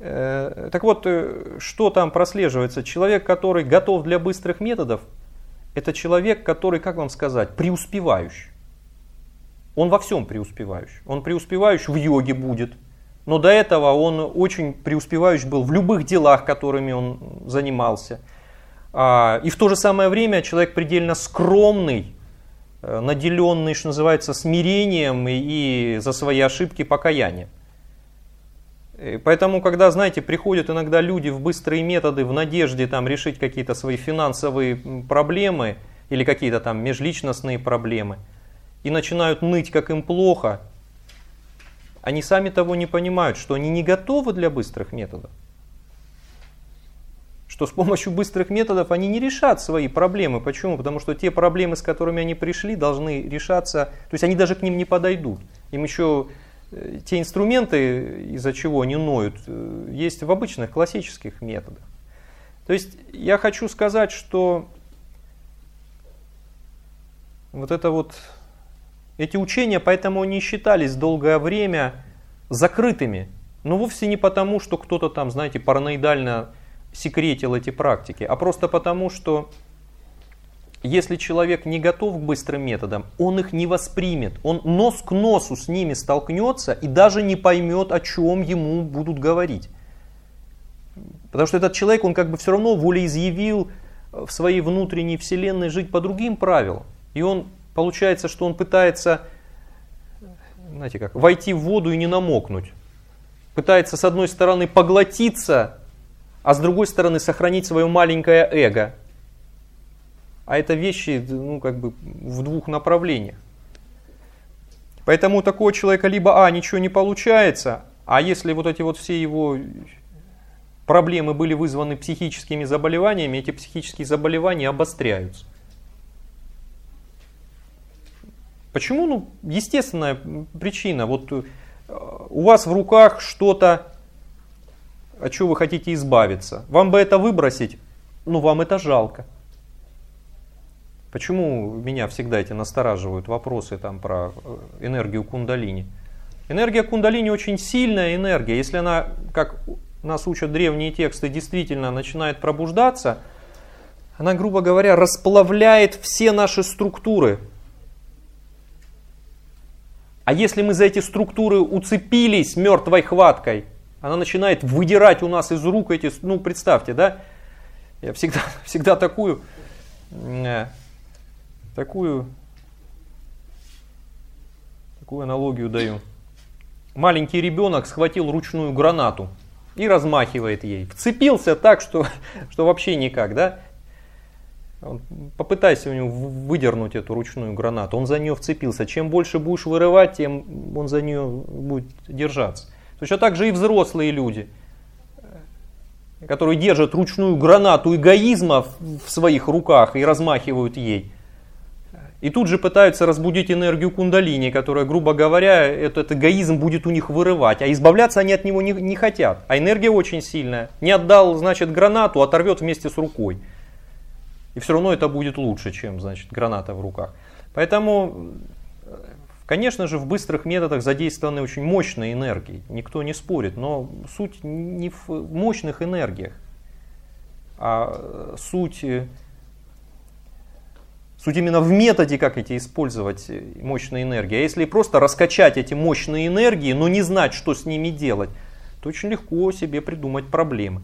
Speaker 1: Так вот, что там прослеживается? Человек, который готов для быстрых методов, это человек, который, как вам сказать, преуспевающий. Он во всем преуспевающий. Он преуспевающий в йоге будет. Но до этого он очень преуспевающий был в любых делах, которыми он занимался. И в то же самое время человек предельно скромный, наделенный, что называется, смирением и за свои ошибки покаянием. Поэтому, когда, знаете, приходят иногда люди в быстрые методы в надежде там, решить какие-то свои финансовые проблемы или какие-то там межличностные проблемы и начинают ныть, как им плохо, они сами того не понимают, что они не готовы для быстрых методов. Что с помощью быстрых методов они не решат свои проблемы. Почему? Потому что те проблемы, с которыми они пришли, должны решаться, то есть они даже к ним не подойдут. Им еще те инструменты, из-за чего они ноют, есть в обычных классических методах. То есть я хочу сказать, что вот это вот, эти учения, поэтому они считались долгое время закрытыми. Но вовсе не потому, что кто-то там, знаете, параноидально секретил эти практики, а просто потому, что если человек не готов к быстрым методам, он их не воспримет. Он нос к носу с ними столкнется и даже не поймет, о чем ему будут говорить. Потому что этот человек, он как бы все равно волеизъявил в своей внутренней вселенной жить по другим правилам. И он, получается, что он пытается, знаете как, войти в воду и не намокнуть. Пытается с одной стороны поглотиться, а с другой стороны сохранить свое маленькое эго. А это вещи, ну, как бы в двух направлениях. Поэтому у такого человека либо ничего не получается, а если вот эти вот все его проблемы были вызваны психическими заболеваниями, эти психические заболевания обостряются. Почему? Ну, естественная причина. Вот у вас в руках что-то, от чего вы хотите избавиться. Вам бы это выбросить, но вам это жалко. Почему меня всегда эти настораживают вопросы там, про энергию кундалини? Энергия кундалини очень сильная энергия. Если она, как нас учат древние тексты, действительно начинает пробуждаться, она, грубо говоря, расплавляет все наши структуры. А если мы за эти структуры уцепились мертвой хваткой, она начинает выдирать у нас из рук эти, ну представьте, да, я всегда такую аналогию даю. Маленький ребенок схватил ручную гранату и размахивает ей. Вцепился так, что вообще никак, да? Попытайся у него выдернуть эту ручную гранату, он за нее вцепился. Чем больше будешь вырывать, тем он за нее будет держаться. Точно так же и взрослые люди, которые держат ручную гранату эгоизма в своих руках и размахивают ей. И тут же пытаются разбудить энергию кундалини, которая, грубо говоря, этот эгоизм будет у них вырывать. А избавляться они от него не хотят. А энергия очень сильная. Не отдал, значит, гранату, оторвет вместе с рукой. И все равно это будет лучше, чем, значит, граната в руках. Поэтому, конечно же, в быстрых методах задействованы очень мощные энергии. Никто не спорит. Но суть не в мощных энергиях, а суть именно в методе, как эти использовать мощные энергии. А если просто раскачать эти мощные энергии, но не знать, что с ними делать, то очень легко себе придумать проблемы.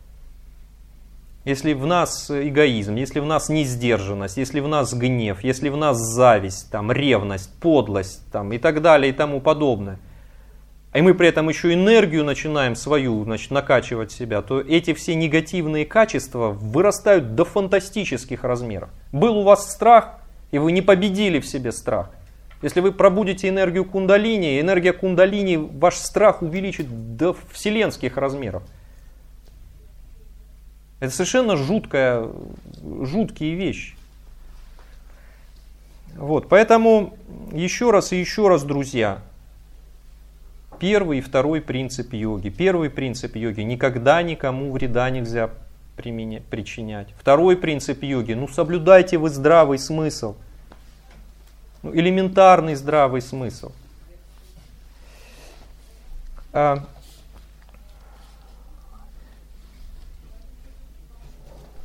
Speaker 1: Если в нас эгоизм, если в нас несдержанность, если в нас гнев, если в нас зависть, там, ревность, подлость там, и так далее и тому подобное, и мы при этом еще энергию начинаем свою, значит, накачивать себя, то эти все негативные качества вырастают до фантастических размеров. Был у вас страх, и вы не победили в себе страх. Если вы пробудите энергию кундалини, энергия кундалини ваш страх увеличит до вселенских размеров. Это совершенно жуткие вещи. Вот, поэтому еще раз, друзья, первый и второй принцип йоги. Первый принцип йоги: никогда никому вреда нельзя причинять. Второй принцип йоги: соблюдайте вы здравый смысл. Элементарный здравый смысл.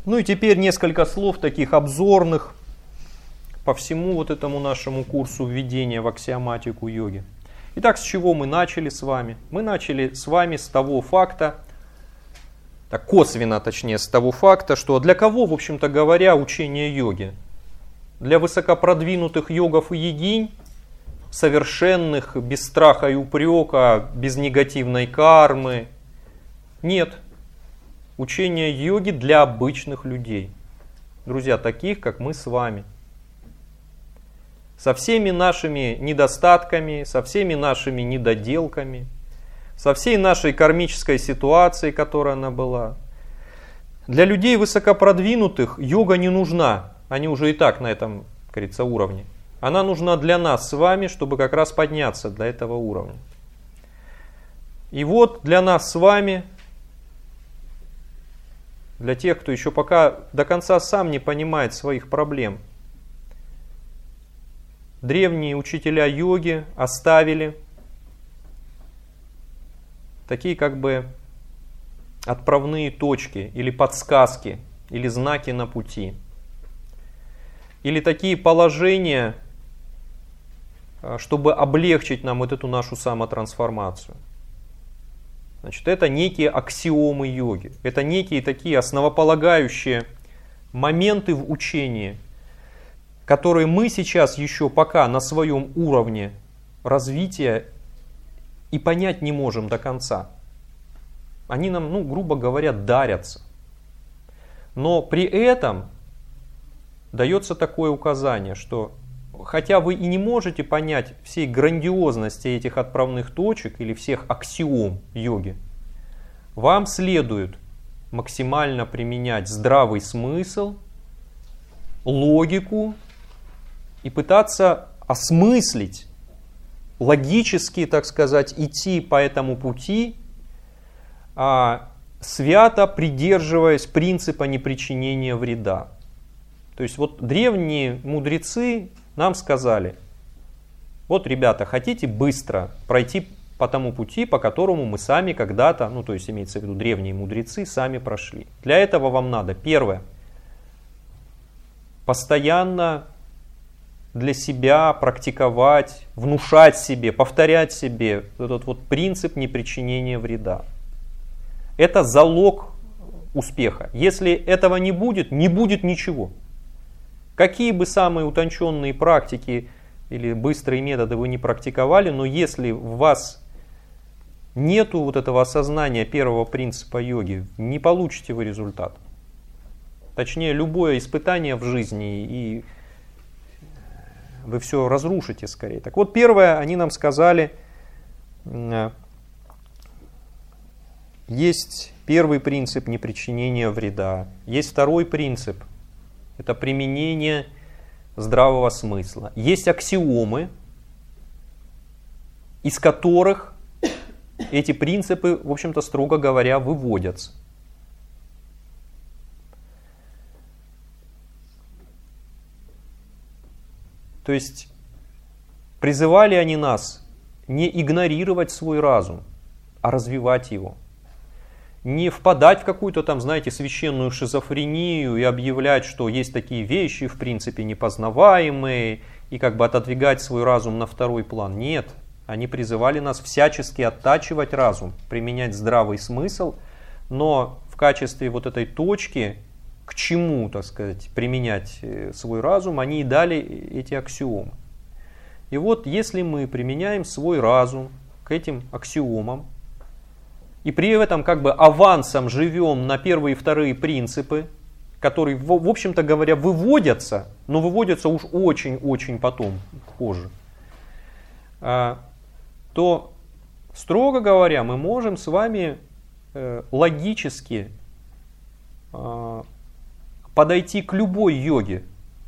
Speaker 1: Ну и теперь несколько слов таких обзорных по всему вот этому нашему курсу введения в аксиоматику йоги. Итак, с чего мы начали с вами? Мы начали с вами с того факта, так косвенно точнее, с того факта, что для кого, в общем-то говоря, учение йоги? Для высокопродвинутых йогов и йогинь, совершенных, без страха и упрека, без негативной кармы? Нет. Учение йоги для обычных людей. Друзья, таких, как мы с вами. Со всеми нашими недостатками, со всеми нашими недоделками, со всей нашей кармической ситуацией, которая она была. Для людей высокопродвинутых йога не нужна. Они уже и так на этом, как говорится, уровне. Она нужна для нас с вами, чтобы как раз подняться до этого уровня. И вот для нас с вами, для тех, кто еще пока до конца сам не понимает своих проблем, древние учителя йоги оставили такие как бы отправные точки или подсказки, или знаки на пути. Или такие положения, чтобы облегчить нам вот эту нашу самотрансформацию. Значит, это некие аксиомы йоги. Это некие такие основополагающие моменты в учении, которые мы сейчас еще пока на своем уровне развития и понять не можем до конца. Они нам, грубо говоря, дарятся. Но при этом дается такое указание, что хотя вы и не можете понять всей грандиозности этих отправных точек или всех аксиом йоги, вам следует максимально применять здравый смысл, логику и пытаться осмыслить, логически, так сказать, идти по этому пути, свято придерживаясь принципа непричинения вреда. То есть вот древние мудрецы нам сказали: вот, ребята, хотите быстро пройти по тому пути, по которому мы сами когда-то, то есть имеется в виду древние мудрецы, сами прошли. Для этого вам надо, первое, постоянно для себя практиковать, внушать себе, повторять себе этот вот принцип непричинения вреда. Это залог успеха. Если этого не будет ничего. Какие бы самые утонченные практики или быстрые методы вы не практиковали, но если в вас нету вот этого осознания первого принципа йоги, не получите вы результат. Точнее, любое испытание в жизни, и вы все разрушите скорее. Так вот, первое, они нам сказали, есть первый принцип непричинения вреда, есть второй принцип. Это применение здравого смысла. Есть аксиомы, из которых эти принципы, в общем-то, строго говоря, выводятся. То есть призывали они нас не игнорировать свой разум, а развивать его. Не впадать в какую-то там, знаете, священную шизофрению и объявлять, что есть такие вещи, в принципе, непознаваемые, и как бы отодвигать свой разум на второй план. Нет, они призывали нас всячески оттачивать разум, применять здравый смысл, но в качестве вот этой точки, к чему, так сказать, применять свой разум, они и дали эти аксиомы. И вот если мы применяем свой разум к этим аксиомам, и при этом как бы авансом живем на первые и вторые принципы, которые, в общем-то говоря, выводятся, но выводятся уж очень-очень потом, позже, то, строго говоря, мы можем с вами логически подойти к любой йоге,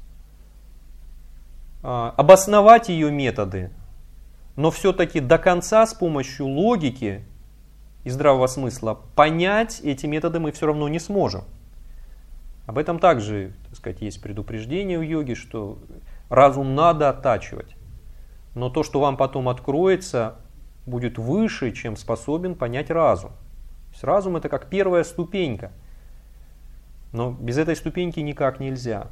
Speaker 1: обосновать ее методы, но все-таки до конца с помощью логики и здравого смысла понять эти методы мы все равно не сможем. Об этом также, так сказать, есть предупреждение в йоге, что разум надо оттачивать. Но то, что вам потом откроется, будет выше, чем способен понять разум. То есть разум — это как первая ступенька. Но без этой ступеньки никак нельзя.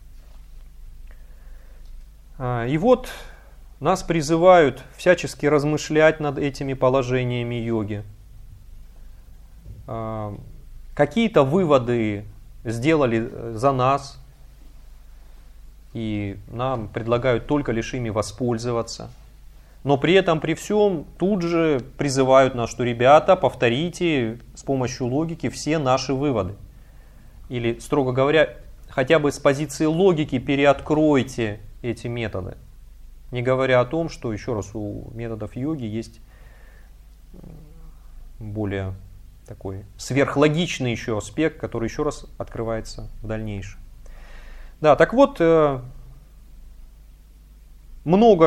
Speaker 1: И вот нас призывают всячески размышлять над этими положениями йоги. Какие-то выводы сделали за нас, и нам предлагают только лишь ими воспользоваться. Но при этом, при всем, тут же призывают нас, что ребята, повторите с помощью логики все наши выводы. Или, строго говоря, хотя бы с позиции логики переоткройте эти методы. Не говоря о том, что, еще раз, у методов йоги есть более такой сверхлогичный еще аспект, который еще раз открывается в дальнейшем. Да, так вот, много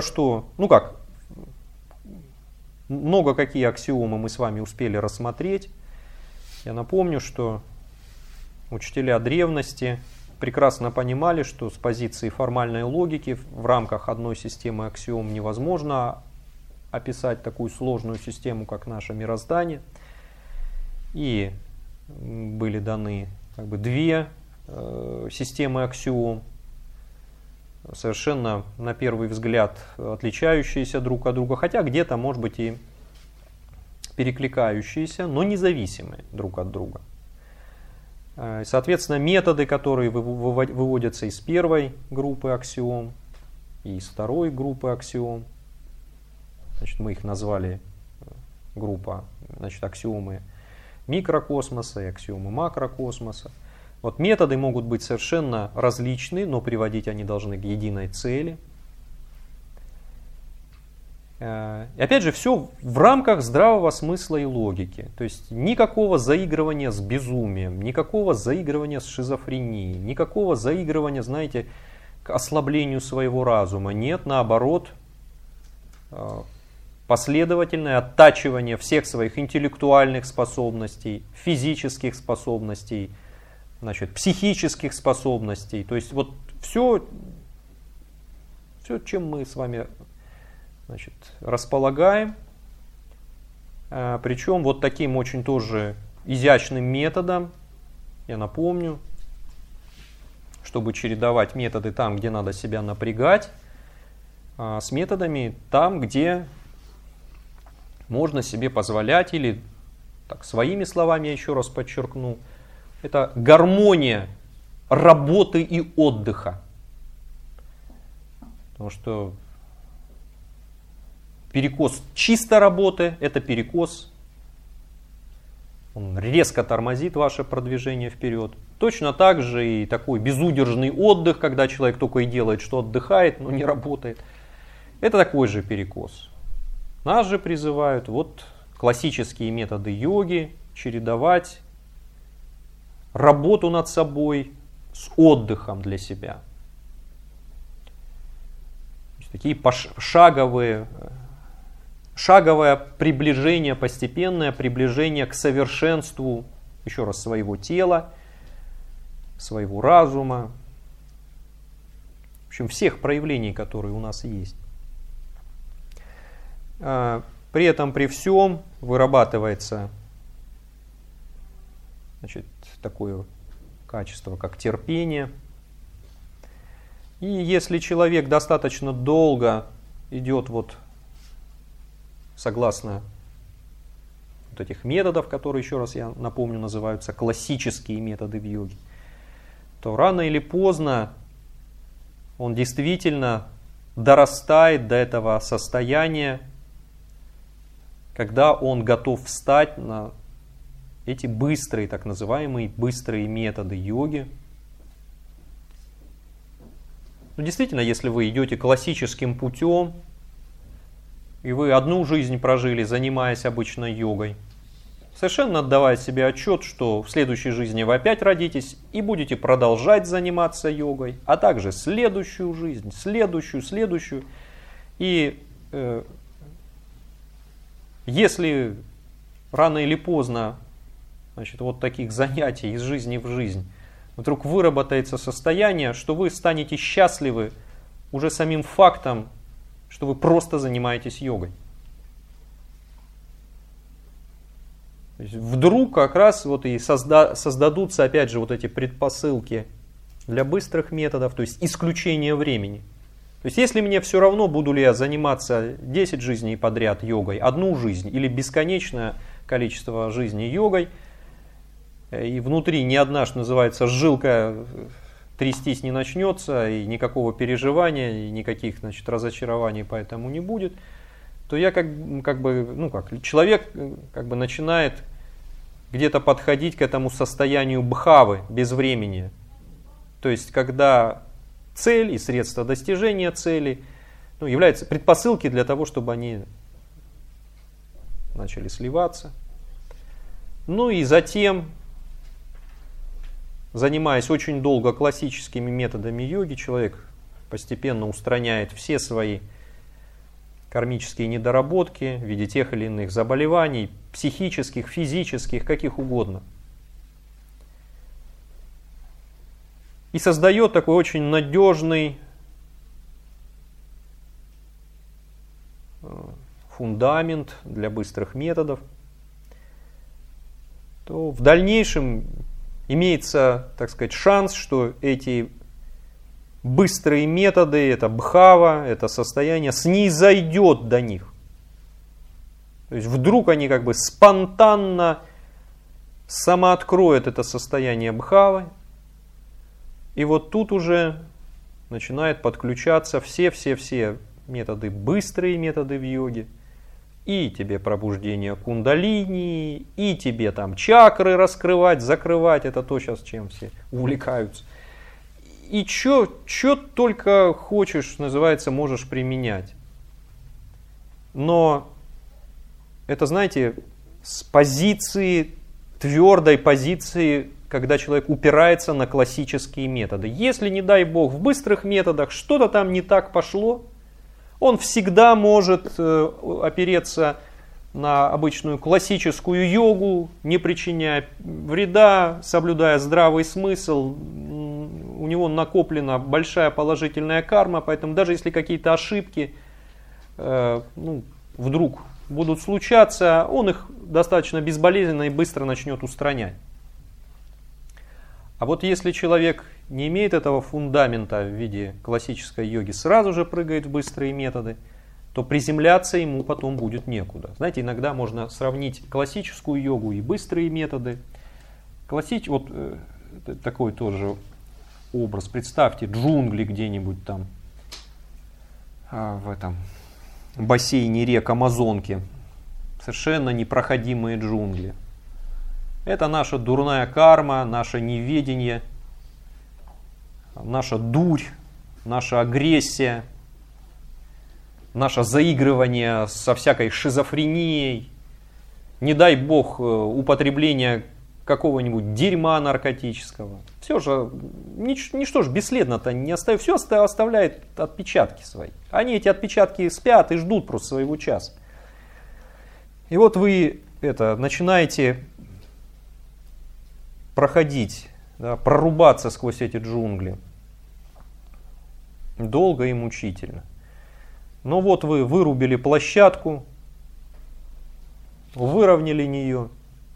Speaker 1: какие аксиомы мы с вами успели рассмотреть. Я напомню, что учителя древности прекрасно понимали, что с позиции формальной логики в рамках одной системы аксиом невозможно описать такую сложную систему, как наше мироздание. И были даны две системы аксиом, совершенно на первый взгляд отличающиеся друг от друга, хотя где-то, может быть, и перекликающиеся, но независимые друг от друга. Соответственно, методы, которые выводятся из первой группы аксиом и из второй группы аксиом, значит, мы их назвали группа, значит, аксиомы микрокосмоса и аксиомы макрокосмоса. Вот методы могут быть совершенно различны, но приводить они должны к единой цели. И опять же, все в рамках здравого смысла и логики. То есть никакого заигрывания с безумием, никакого заигрывания с шизофренией, никакого заигрывания, знаете, к ослаблению своего разума. Нет, наоборот, последовательное оттачивание всех своих интеллектуальных способностей, физических способностей, значит, психических способностей. То есть вот все, чем мы с вами, значит, располагаем, причем вот таким очень тоже изящным методом, я напомню, чтобы чередовать методы там, где надо себя напрягать, с методами там, где можно себе позволять, или так, своими словами я еще раз подчеркну, это гармония работы и отдыха. Потому что перекос чисто работы – это перекос, он резко тормозит ваше продвижение вперед. Точно так же и такой безудержный отдых, когда человек только и делает, что отдыхает, но не работает. Это такой же перекос. Нас же призывают вот классические методы йоги чередовать работу над собой с отдыхом для себя. Такие шаговое приближение, постепенное приближение к совершенству, еще раз, своего тела, своего разума, в общем, всех проявлений, которые у нас есть. При этом, при всем, вырабатывается, значит, такое качество, как терпение. И если человек достаточно долго идет вот согласно вот этих методов, которые, еще раз я напомню, называются классические методы в йоге, то рано или поздно он действительно дорастает до этого состояния, когда он готов встать на эти быстрые, так называемые быстрые методы йоги. Но действительно, если вы идете классическим путем, и вы одну жизнь прожили, занимаясь обычной йогой, совершенно отдавая себе отчет, что в следующей жизни вы опять родитесь и будете продолжать заниматься йогой, а также следующую жизнь, следующую. И если рано или поздно, значит, вот таких занятий из жизни в жизнь вдруг выработается состояние, что вы станете счастливы уже самим фактом, что вы просто занимаетесь йогой. То есть вдруг как раз вот и создадутся опять же вот эти предпосылки для быстрых методов, то есть исключение времени. То есть если мне все равно, буду ли я заниматься 10 жизней подряд йогой, одну жизнь или бесконечное количество жизней йогой, и внутри ни одна, что называется, жилка трястись не начнется, и никакого переживания, и никаких, значит, разочарований поэтому не будет, то я человек как бы начинает где-то подходить к этому состоянию бхавы, безвремени. То есть когда цель и средства достижения цели являются предпосылки для того, чтобы они начали сливаться. Ну и затем, занимаясь очень долго классическими методами йоги, человек постепенно устраняет все свои кармические недоработки в виде тех или иных заболеваний, психических, физических, каких угодно. И создает такой очень надежный фундамент для быстрых методов, то в дальнейшем имеется, так сказать, шанс, что эти быстрые методы, это бхава, это состояние снизойдет до них. То есть вдруг они как бы спонтанно самооткроют это состояние бхавы, и вот тут уже начинает подключаться все методы, быстрые методы в йоге, и тебе пробуждение кундалини, и тебе там чакры раскрывать, закрывать, это то сейчас, чем все увлекаются. И что только хочешь, называется, можешь применять. Но это, знаете, с позиции, твердой позиции, когда человек упирается на классические методы. Если, не дай бог, в быстрых методах что-то там не так пошло, он всегда может опереться на обычную классическую йогу, не причиняя вреда, соблюдая здравый смысл. У него накоплена большая положительная карма, поэтому даже если какие-то ошибки вдруг будут случаться, он их достаточно безболезненно и быстро начнет устранять. А вот если человек не имеет этого фундамента в виде классической йоги, сразу же прыгает в быстрые методы, то приземляться ему потом будет некуда. Знаете, иногда можно сравнить классическую йогу и быстрые методы. Вот такой тоже образ. Представьте джунгли где-нибудь там в этом бассейне рек Амазонки. Совершенно непроходимые джунгли. Это наша дурная карма, наше неведение, наша дурь, наша агрессия, наше заигрывание со всякой шизофренией, не дай бог употребление какого-нибудь дерьма наркотического. Все же, ничто же бесследно-то не оставит, все оставляет отпечатки свои. Они эти отпечатки спят и ждут просто своего часа. И вот вы начинаете проходить, прорубаться сквозь эти джунгли. Долго и мучительно. Но вот вы вырубили площадку, выровняли ее,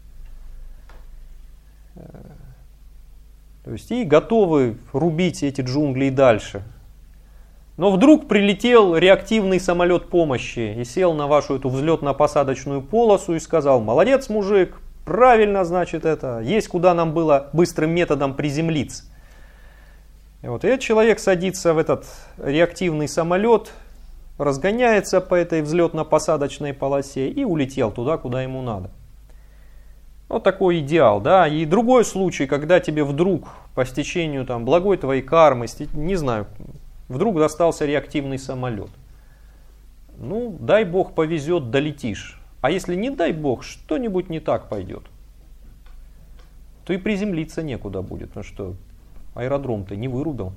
Speaker 1: то есть и готовы рубить эти джунгли и дальше. Но вдруг прилетел реактивный самолет помощи и сел на вашу эту взлетно-посадочную полосу и сказал: молодец, мужик, правильно, значит, есть куда нам было быстрым методом приземлиться. И этот человек садится в этот реактивный самолет, разгоняется по этой взлетно-посадочной полосе и улетел туда, куда ему надо. Вот такой идеал, да. И другой случай, когда тебе вдруг по стечению благой твоей кармы, не знаю, вдруг достался реактивный самолет. Дай бог повезет, долетишь. А если не дай бог, что-нибудь не так пойдет, то и приземлиться некуда будет, потому что аэродром-то не вырубил.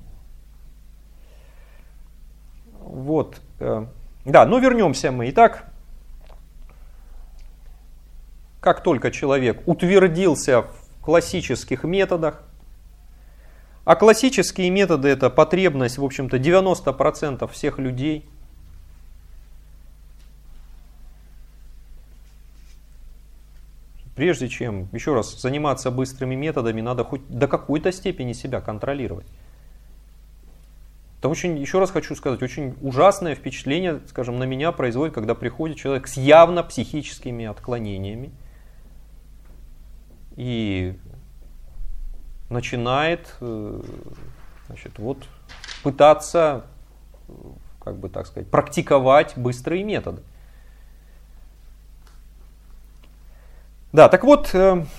Speaker 1: Вот. Да, вернемся мы. Итак, как только человек утвердился в классических методах, а классические методы — это потребность, в общем-то, 90% всех людей. прежде чем, еще раз, заниматься быстрыми методами, надо хоть до какой-то степени себя контролировать. Это очень, еще раз хочу сказать, очень ужасное впечатление, скажем, на меня производит, когда приходит человек с явно психическими отклонениями и начинает, значит, вот, пытаться, как бы так сказать, практиковать быстрые методы. Да, так вот,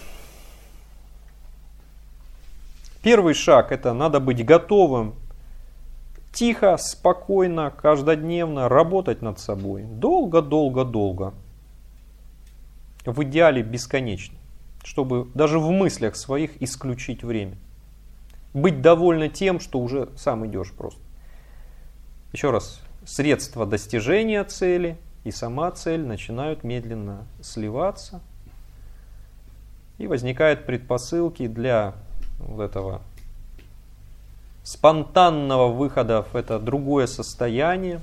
Speaker 1: первый шаг — это надо быть готовым тихо, спокойно, каждодневно работать над собой. Долго. В идеале бесконечно. Чтобы даже в мыслях своих исключить время. Быть довольны тем, что уже сам идешь просто. Еще раз, средства достижения цели и сама цель начинают медленно сливаться. И возникают предпосылки для вот этого спонтанного выхода в это другое состояние,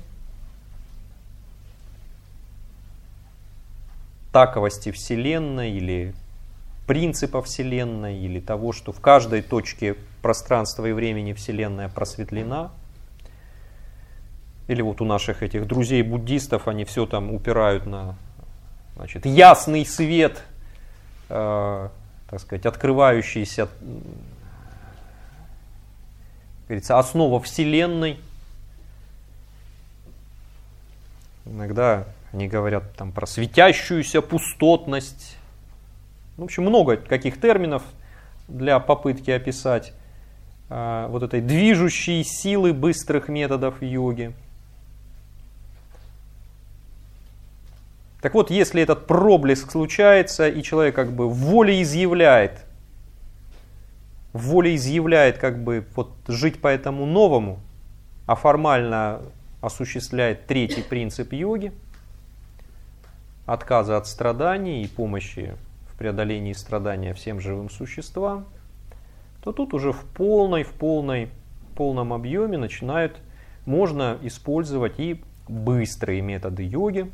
Speaker 1: таковости Вселенной или принципа Вселенной, или того, что в каждой точке пространства и времени Вселенная просветлена. Или вот у наших этих друзей-буддистов они все там упирают на, значит, ясный свет, так сказать, открывающийся, говорится, основа Вселенной. Иногда они говорят там про светящуюся пустотность. В общем, много каких терминов для попытки описать вот этой движущей силы быстрых методов йоги. Так вот, если этот проблеск случается, и человек как бы волеизъявляет как бы вот жить по этому новому, а формально осуществляет третий принцип йоги, отказа от страданий и помощи в преодолении страдания всем живым существам, то тут уже в полном объеме можно использовать и быстрые методы йоги,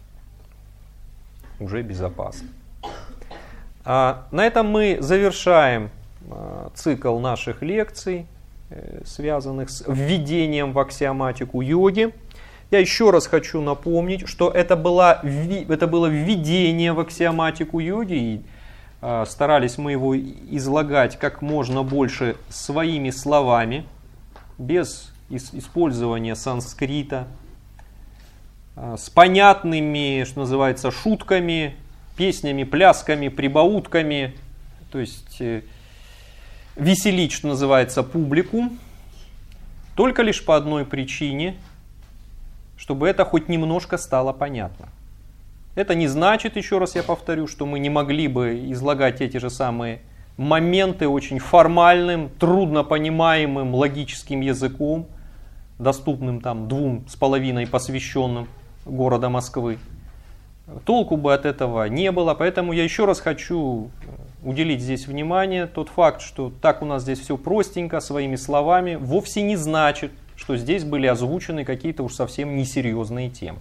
Speaker 1: уже безопасно. На этом мы завершаем цикл наших лекций, связанных с введением в аксиоматику йоги. Я еще раз хочу напомнить, что это было введение в аксиоматику йоги, и старались мы его излагать как можно больше своими словами, без использования санскрита, с понятными, что называется, шутками, песнями, плясками, прибаутками, то есть веселить, что называется, публику, только лишь по одной причине, чтобы это хоть немножко стало понятно. Это не значит, еще раз я повторю, что мы не могли бы излагать эти же самые моменты очень формальным, трудно понимаемым логическим языком, доступным там 2,5 посвященным города Москвы. Толку бы от этого не было, поэтому я еще раз хочу уделить здесь внимание. Тот факт, что так у нас здесь все простенько, своими словами, вовсе не значит, что здесь были озвучены какие-то уж совсем несерьезные темы.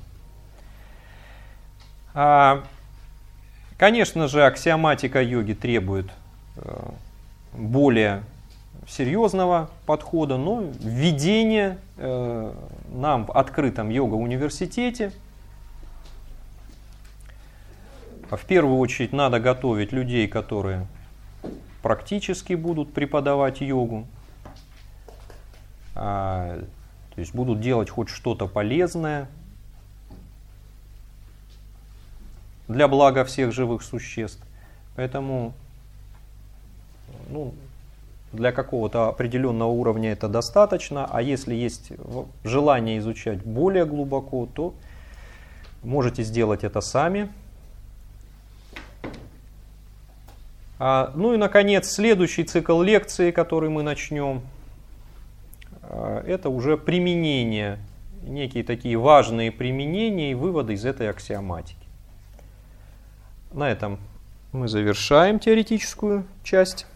Speaker 1: Конечно же, аксиоматика йоги требует более серьезного подхода, но введение нам в открытом йога-университете. В первую очередь надо готовить людей, которые практически будут преподавать йогу, то есть будут делать хоть что-то полезное для блага всех живых существ. Поэтому для какого-то определенного уровня это достаточно, а если есть желание изучать более глубоко, то можете сделать это сами. Ну и, наконец, следующий цикл лекций, который мы начнем, это уже применение, некие такие важные применения и выводы из этой аксиоматики. На этом мы завершаем теоретическую часть.